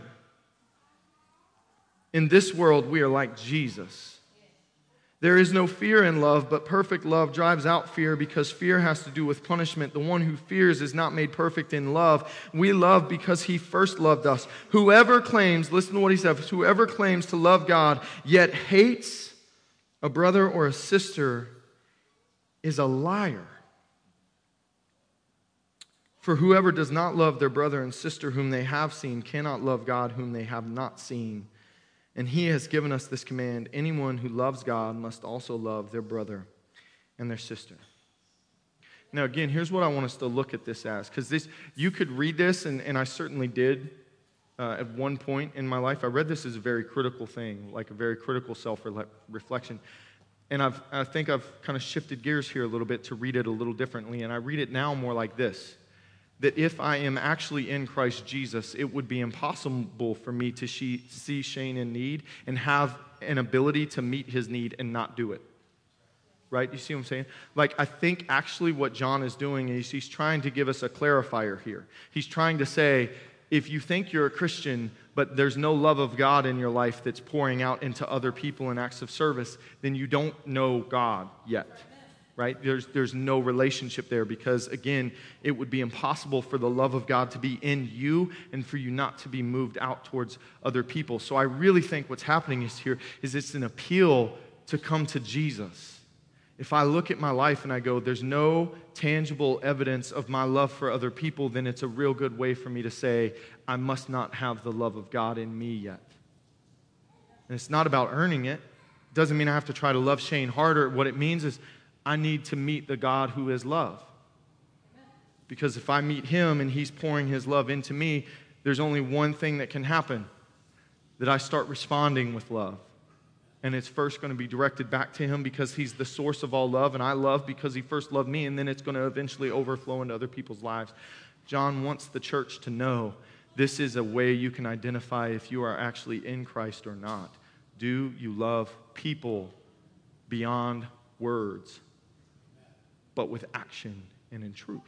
In this world, we are like Jesus. There is no fear in love, but perfect love drives out fear because fear has to do with punishment. The one who fears is not made perfect in love. We love because he first loved us. Whoever claims, listen to what he says, whoever claims to love God yet hates a brother or a sister is a liar. For whoever does not love their brother and sister whom they have seen cannot love God whom they have not seen. And he has given us this command: anyone who loves God must also love their brother and their sister. Now, again, here's what I want us to look at this as, because you could read this, and I certainly did at one point in my life. I read this as a very critical thing, like a very critical self-reflection. And I think I've kind of shifted gears here a little bit to read it a little differently, and I read it now more like this, that if I am actually in Christ Jesus, it would be impossible for me to see Shane in need and have an ability to meet his need and not do it. Right? You see what I'm saying? Like, I think actually what John is doing is he's trying to give us a clarifier here. He's trying to say, if you think you're a Christian, but there's no love of God in your life that's pouring out into other people in acts of service, then you don't know God yet. Right? There's no relationship there because, again, it would be impossible for the love of God to be in you and for you not to be moved out towards other people. So I really think what's happening is it's an appeal to come to Jesus. If I look at my life and I go, there's no tangible evidence of my love for other people, then it's a real good way for me to say, I must not have the love of God in me yet. And it's not about earning it. It doesn't mean I have to try to love Shane harder. What it means is I need to meet the God who is love. Because if I meet him and he's pouring his love into me, there's only one thing that can happen, that I start responding with love. And it's first going to be directed back to him because he's the source of all love, and I love because he first loved me, and then it's going to eventually overflow into other people's lives. John wants the church to know this is a way you can identify if you are actually in Christ or not. Do you love people beyond words, but with action and in truth?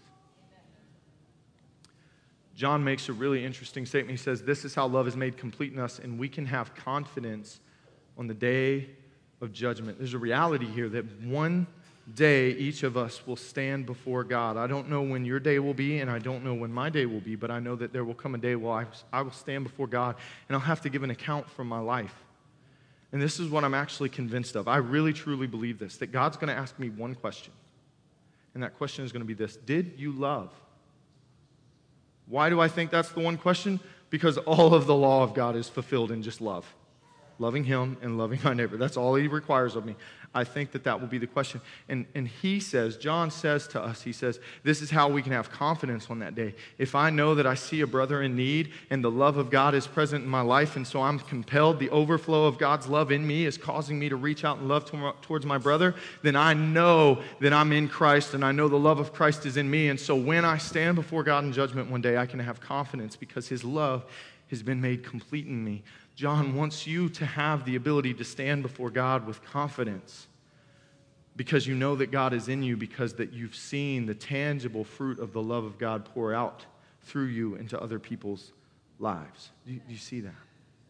John makes a really interesting statement. He says, this is how love is made complete in us, and we can have confidence on the day of judgment. There's a reality here that one day each of us will stand before God. I don't know when your day will be, and I don't know when my day will be, but I know that there will come a day where I will stand before God, and I'll have to give an account for my life. And this is what I'm actually convinced of. I really, truly believe this, that God's going to ask me one question, and that question is going to be this: did you love? Why do I think that's the one question? Because all of the law of God is fulfilled in just love. Loving him and loving my neighbor. That's all he requires of me. I think that will be the question. And he says, John says to us, he says, this is how we can have confidence on that day. If I know that I see a brother in need and the love of God is present in my life, and so I'm compelled, the overflow of God's love in me is causing me to reach out and love towards my brother, then I know that I'm in Christ and I know the love of Christ is in me. And so when I stand before God in judgment one day, I can have confidence because his love has been made complete in me. John wants you to have the ability to stand before God with confidence because you know that God is in you, because that you've seen the tangible fruit of the love of God pour out through you into other people's lives. Do you see that?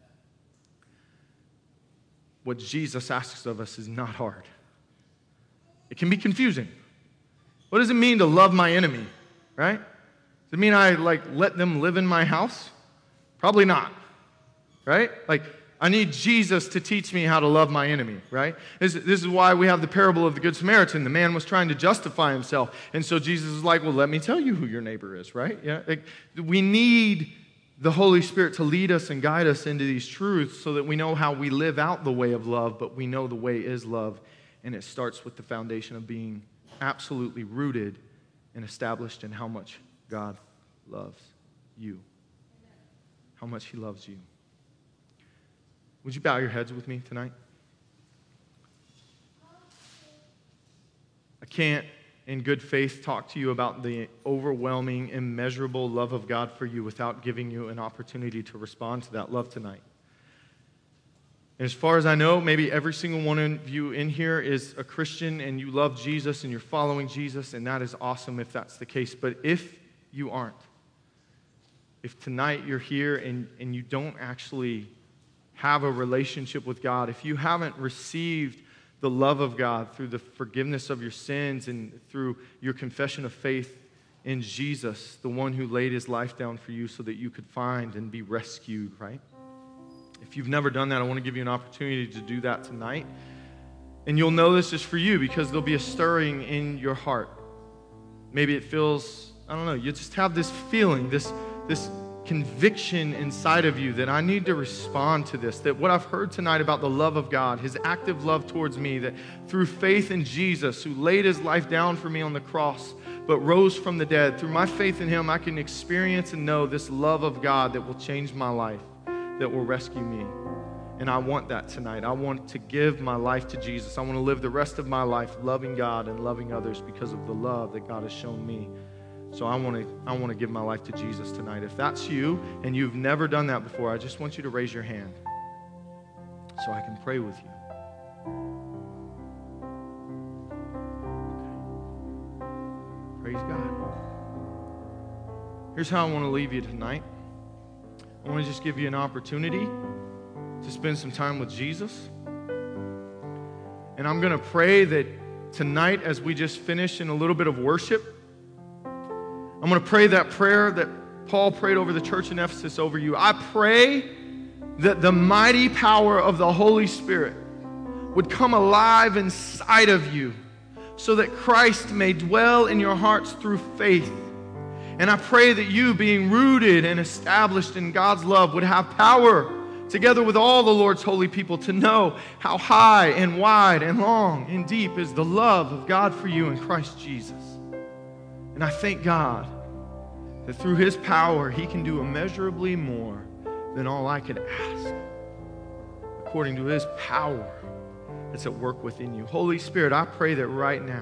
What Jesus asks of us is not hard. It can be confusing. What does it mean to love my enemy, right? Does it mean I let them live in my house? Probably not. Right? I need Jesus to teach me how to love my enemy, right? This is why we have the parable of the Good Samaritan. The man was trying to justify himself. And so Jesus is like, well, let me tell you who your neighbor is, right? Yeah. We need the Holy Spirit to lead us and guide us into these truths so that we know how we live out the way of love, but we know the way is love. And it starts with the foundation of being absolutely rooted and established in how much God loves you. How much he loves you. Would you bow your heads with me tonight? I can't, in good faith, talk to you about the overwhelming, immeasurable love of God for you without giving you an opportunity to respond to that love tonight. And as far as I know, maybe every single one of you in here is a Christian and you love Jesus and you're following Jesus, and that is awesome if that's the case. But if you aren't, if tonight you're here and you don't actually have a relationship with God, if you haven't received the love of God through the forgiveness of your sins and through your confession of faith in Jesus, the one who laid his life down for you so that you could find and be rescued, right? If you've never done that, I want to give you an opportunity to do that tonight. And you'll know this is for you because there'll be a stirring in your heart. Maybe it feels, I don't know, you just have this feeling, this conviction inside of you that I need to respond to this, that what I've heard tonight about the love of God, his active love towards me, that through faith in Jesus, who laid his life down for me on the cross, but rose from the dead. Through my faith in him, I can experience and know this love of God that will change my life, that will rescue me. And I want that tonight. I want to give my life to Jesus. I want to live the rest of my life loving God and loving others because of the love that God has shown me. So I want to give my life to Jesus tonight. If that's you and you've never done that before, I just want you to raise your hand so I can pray with you. Okay. Praise God. Here's how I want to leave you tonight. I want to just give you an opportunity to spend some time with Jesus. And I'm going to pray that tonight, as we just finish in a little bit of worship, I'm going to pray that prayer that Paul prayed over the church in Ephesus over you. I pray that the mighty power of the Holy Spirit would come alive inside of you so that Christ may dwell in your hearts through faith. And I pray that you, being rooted and established in God's love, would have power together with all the Lord's holy people to know how high and wide and long and deep is the love of God for you in Christ Jesus. And I thank God that through his power, he can do immeasurably more than all I could ask, according to his power that's at work within you. Holy Spirit, I pray that right now,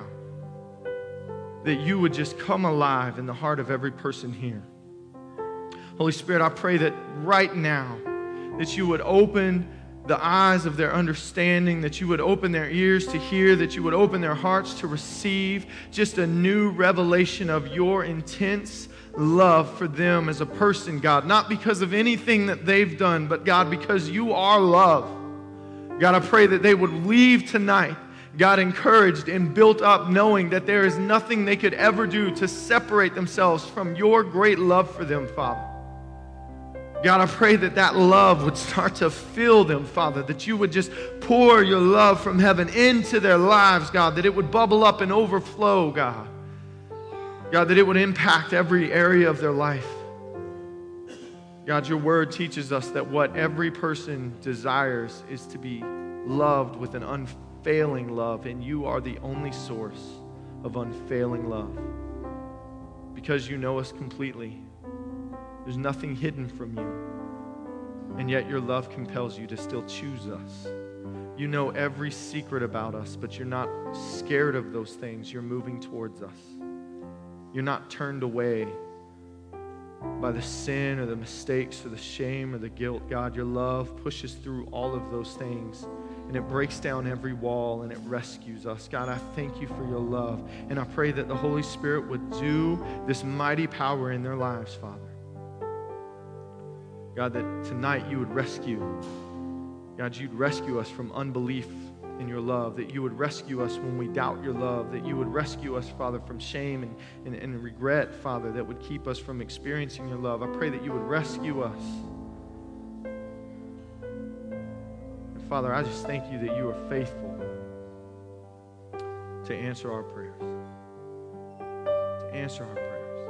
that you would just come alive in the heart of every person here. Holy Spirit, I pray that right now, that you would open the eyes of their understanding, that you would open their ears to hear, that you would open their hearts to receive just a new revelation of your intense love for them as a person, God. Not because of anything that they've done, but God, because you are love. God, I pray that they would leave tonight, God, encouraged and built up, knowing that there is nothing they could ever do to separate themselves from your great love for them, Father. God, I pray that that love would start to fill them, Father, that you would just pour your love from heaven into their lives, God, that it would bubble up and overflow, God. God, that it would impact every area of their life. God, your word teaches us that what every person desires is to be loved with an unfailing love, and you are the only source of unfailing love. Because you know us completely, there's nothing hidden from you, and yet your love compels you to still choose us. You know every secret about us, but you're not scared of those things. You're moving towards us. You're not turned away by the sin or the mistakes or the shame or the guilt. God, your love pushes through all of those things, and it breaks down every wall, and it rescues us. God, I thank you for your love, and I pray that the Holy Spirit would do this mighty power in their lives, Father. God, that tonight you would rescue. God, you'd rescue us from unbelief in your love, that you would rescue us when we doubt your love, that you would rescue us, Father, from shame and regret, Father, that would keep us from experiencing your love. I pray that you would rescue us. And Father, I just thank you that you are faithful to answer our prayers. To answer our prayers.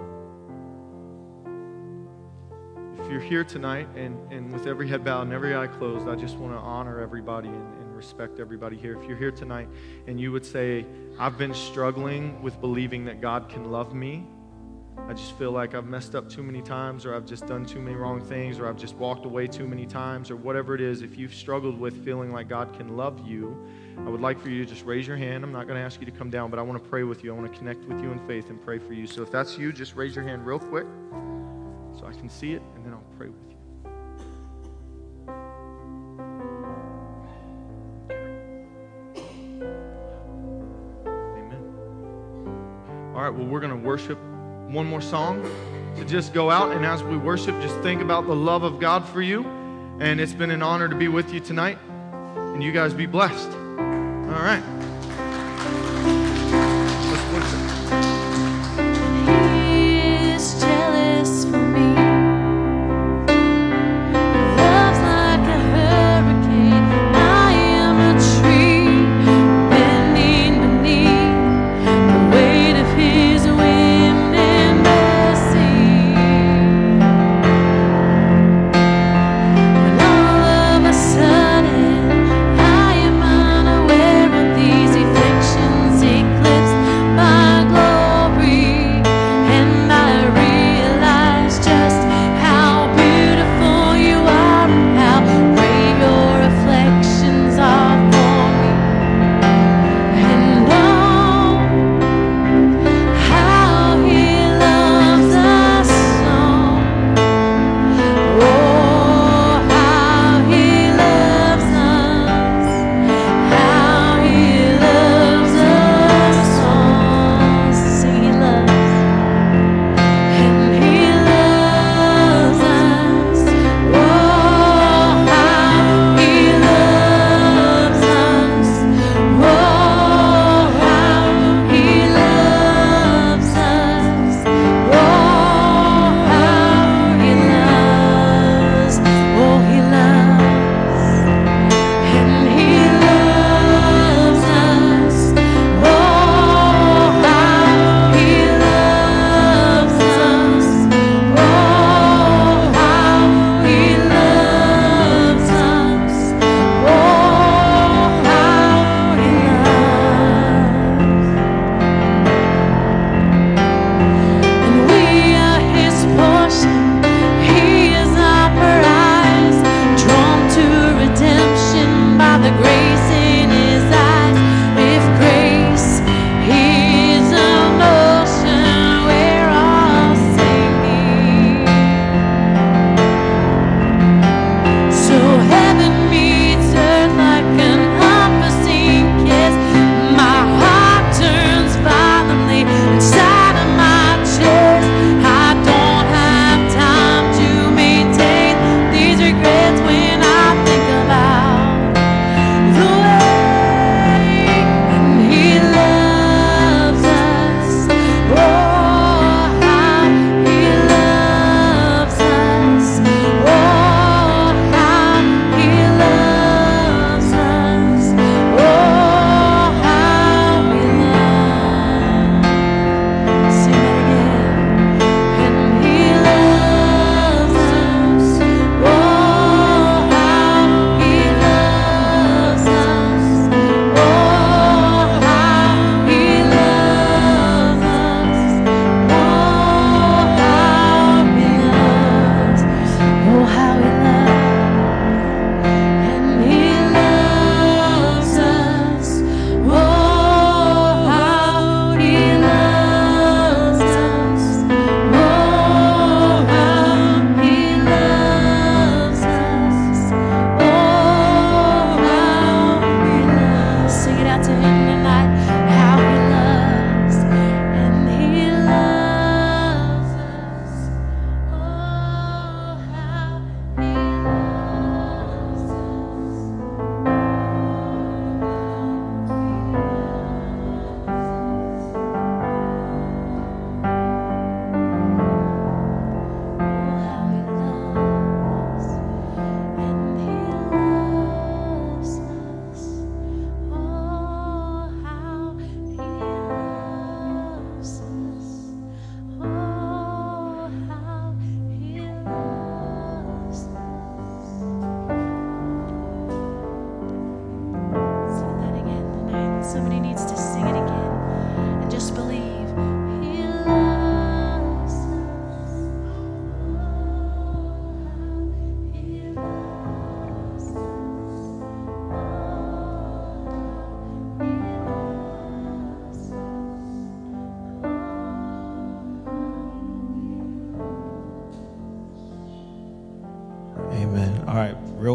If you're here tonight and with every head bowed and every eye closed, I just want to honor everybody and respect everybody here. If you're here tonight and you would say, I've been struggling with believing that God can love me. I just feel like I've messed up too many times, or I've just done too many wrong things, or I've just walked away too many times, or whatever it is. If you've struggled with feeling like God can love you, I would like for you to just raise your hand. I'm not going to ask you to come down, but I want to pray with you. I want to connect with you in faith and pray for you. So if that's you, just raise your hand real quick so I can see it, and then I'll pray with you. Amen. All right, well, we're going to worship one more song to just go out, and as we worship, just think about the love of God for you. And it's been an honor to be with you tonight, and you guys be blessed. All right. Let's worship. He is jealous for me. Love's like a hurricane. I am a tree bending beneath the weight of his wind and mercy. When all of a sudden I am unaware of the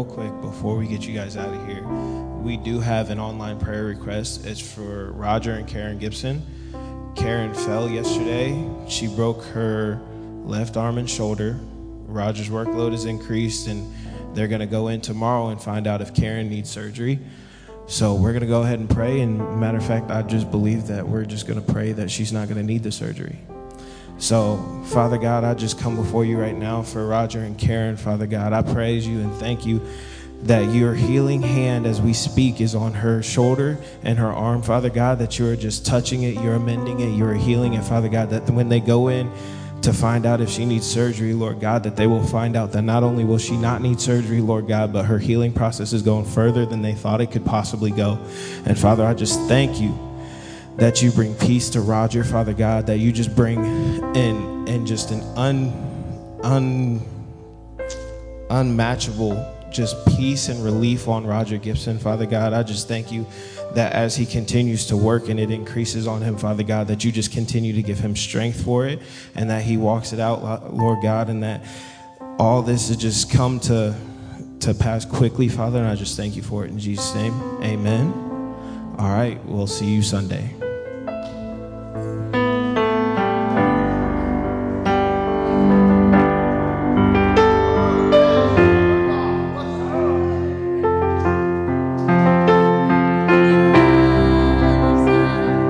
real quick, before we get you guys out of here, we do have an online prayer request. It's for Roger and Karen Gibson. Karen fell yesterday. She broke her left arm and shoulder. Roger's workload is increased, and they're going to go in tomorrow and find out if Karen needs surgery. So we're going to go ahead and pray. And matter of fact, I just believe that we're just going to pray that she's not going to need the surgery. So, Father God, I just come before you right now for Roger and Karen. Father God, I praise you and thank you that your healing hand as we speak is on her shoulder and her arm, Father God, that you're just touching it, you're amending it, you're healing it, Father God, that when they go in to find out if she needs surgery, Lord God, that they will find out that not only will she not need surgery, Lord God, but her healing process is going further than they thought it could possibly go. And Father, I just thank you that you bring peace to Roger, Father God, that you just bring in just an unmatchable just peace and relief on Roger Gibson, Father God. I just thank you that as he continues to work and it increases on him, Father God, that you just continue to give him strength for it and that he walks it out, Lord God, and that all this has just come to pass quickly, Father, and I just thank you for it in Jesus' name. Amen. All right, we'll see you Sunday.